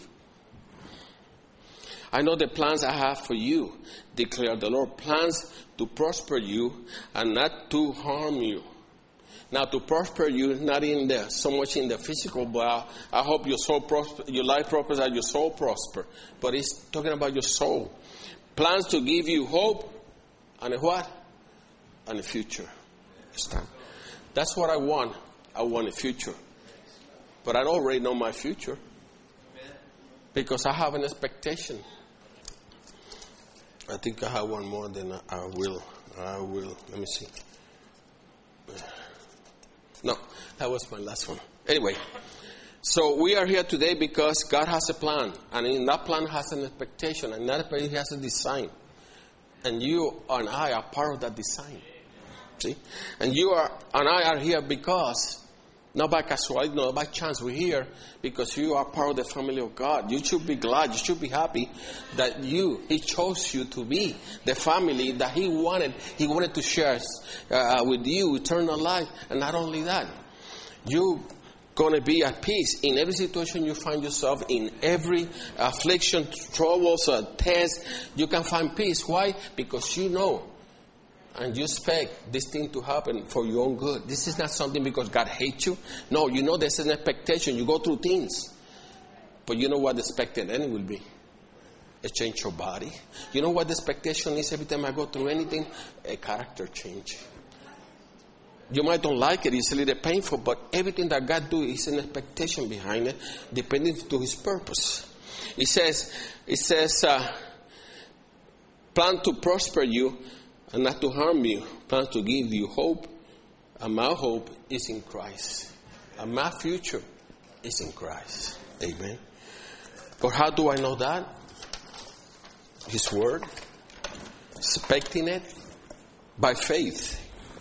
I know the plans I have for you, declare the Lord. Plans to prosper you and not to harm you. Now, to prosper you, not in the so much in the physical, but I hope your soul prosper, your life prospers and your soul prosper. But it's talking about your soul. Plans to give you hope and a what? And a future. That's what I want. I want a future. But I already know my future. Because I have an expectation. I think I have one more, then I will. I will. Let me see. No, that was my last one. Anyway, so we are here today because God has a plan. And in that plan has an expectation. And that plan has a design. And you and I are part of that design. See? And you are and I are here because, not by casuality, not by chance, we're here because you are part of the family of God. You should be glad, you should be happy that you, he chose you to be the family that he wanted. He wanted to share uh, with you eternal life. And not only that, you're going to be at peace in every situation you find yourself, in every affliction, troubles, uh, test. You can find peace. Why? Because you know and you expect this thing to happen for your own good. This is not something because God hates you. No, you know there's an expectation. You go through things. But you know what the expected end will be? A change of body. You know what the expectation is every time I go through anything? A character change. You might don't like it. It's a little painful. But everything that God do is an expectation behind it, depending to his purpose. It says, it says, uh, plan to prosper you and not to harm you, plans to give you hope. And my hope is in Christ. And my future is in Christ. Amen. But how do I know that? His word. Expecting it by faith.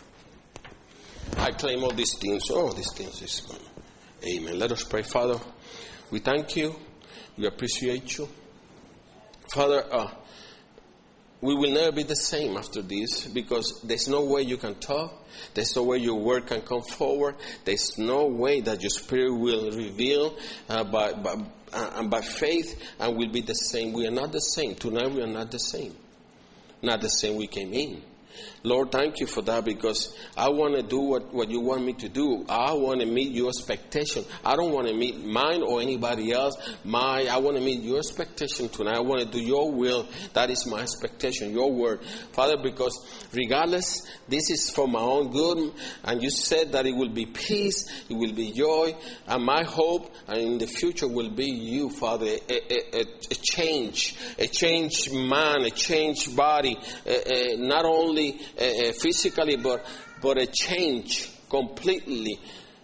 I claim all these things. Oh, these things is good. Amen. Let us pray. Father, we thank you. We appreciate you. Father, uh, we will never be the same after this, because there's no way you can talk. There's no way your word can come forward. There's no way that your spirit will reveal uh, by, by, uh, and by faith and will be the same. We are not the same. Tonight we are not the same. Not the same we came in. Lord, thank you for that, because I want to do what, what you want me to do. I want to meet your expectation. I don't want to meet mine or anybody else. My, I want to meet your expectation tonight. I want to do your will. That is my expectation, your word. Father, because regardless, this is for my own good. And you said that it will be peace, it will be joy. And my hope and in the future will be you, Father. A, a, a, a change, a changed man, a changed body. A, a, not only Uh, physically, but but a change completely.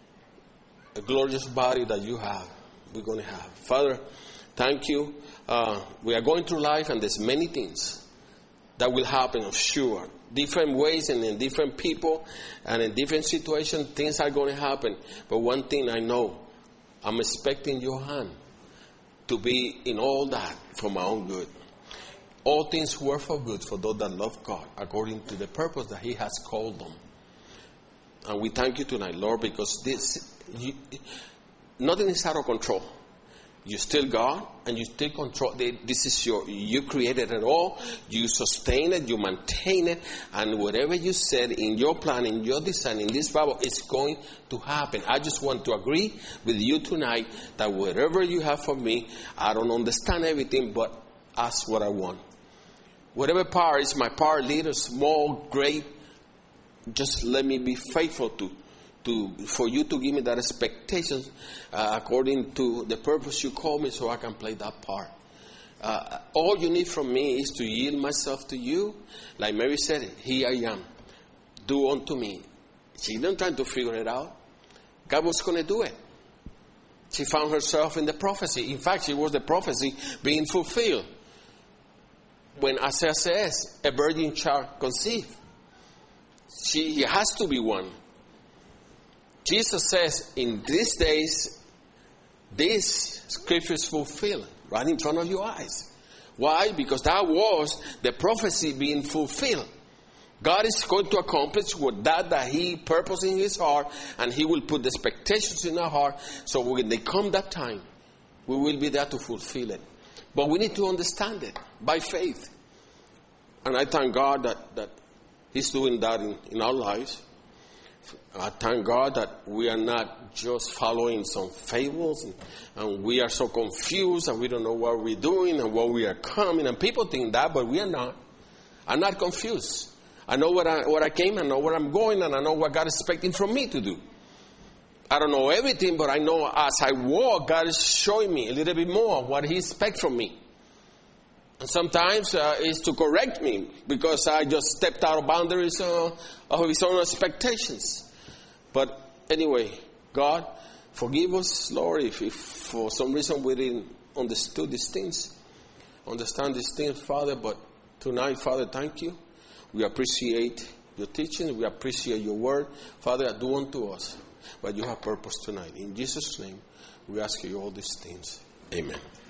A glorious body that you have, we're going to have. Father, thank you. Uh, we are going through life, and there's many things that will happen, I'm sure. Different ways and in different people and in different situations, things are going to happen. But one thing I know, I'm expecting your hand to be in all that for my own good. All things work for good for those that love God, according to the purpose that He has called them. And we thank you tonight, Lord, because this, you, nothing is out of control. You're still God, and you still control. This is your, you created it all. You sustain it, you maintain it, and whatever you said in your plan, in your design, in this Bible, it's going to happen. I just want to agree with you tonight that whatever you have for me, I don't understand everything, but ask what I want. Whatever power is my power, little, small, great, just let me be faithful to, to for you to give me that expectation uh, according to the purpose you call me, so I can play that part. Uh, all you need from me is to yield myself to you. Like Mary said, here I am. Do unto me. She didn't try to figure it out. God was going to do it. She found herself in the prophecy. In fact, she was the prophecy being fulfilled. When Isaiah says, a virgin shall conceive. She has to be one. Jesus says, in these days, this scripture is fulfilled right in front of your eyes. Why? Because that was the prophecy being fulfilled. God is going to accomplish what that that He purposed in His heart, and He will put the expectations in our heart. So when they come that time, we will be there to fulfill it. But we need to understand it by faith. And I thank God that, that He's doing that in, in our lives. I thank God that we are not just following some fables, and, and we are so confused and we don't know what we're doing and what we are coming. And people think that, but we are not. I'm not confused. I know what I, what I came, I know where I'm going, and I know what God is expecting from me to do. I don't know everything, but I know as I walk, God is showing me a little bit more of what He expects from me. And sometimes uh, it's to correct me because I just stepped out of boundaries uh, of His own expectations. But anyway, God, forgive us, Lord, if, if for some reason we didn't understand these things, understand these things, Father. But tonight, Father, thank you. We appreciate your teaching. We appreciate your word. Father, do unto us what you have purposed tonight. In Jesus' name, we ask you all these things. Amen.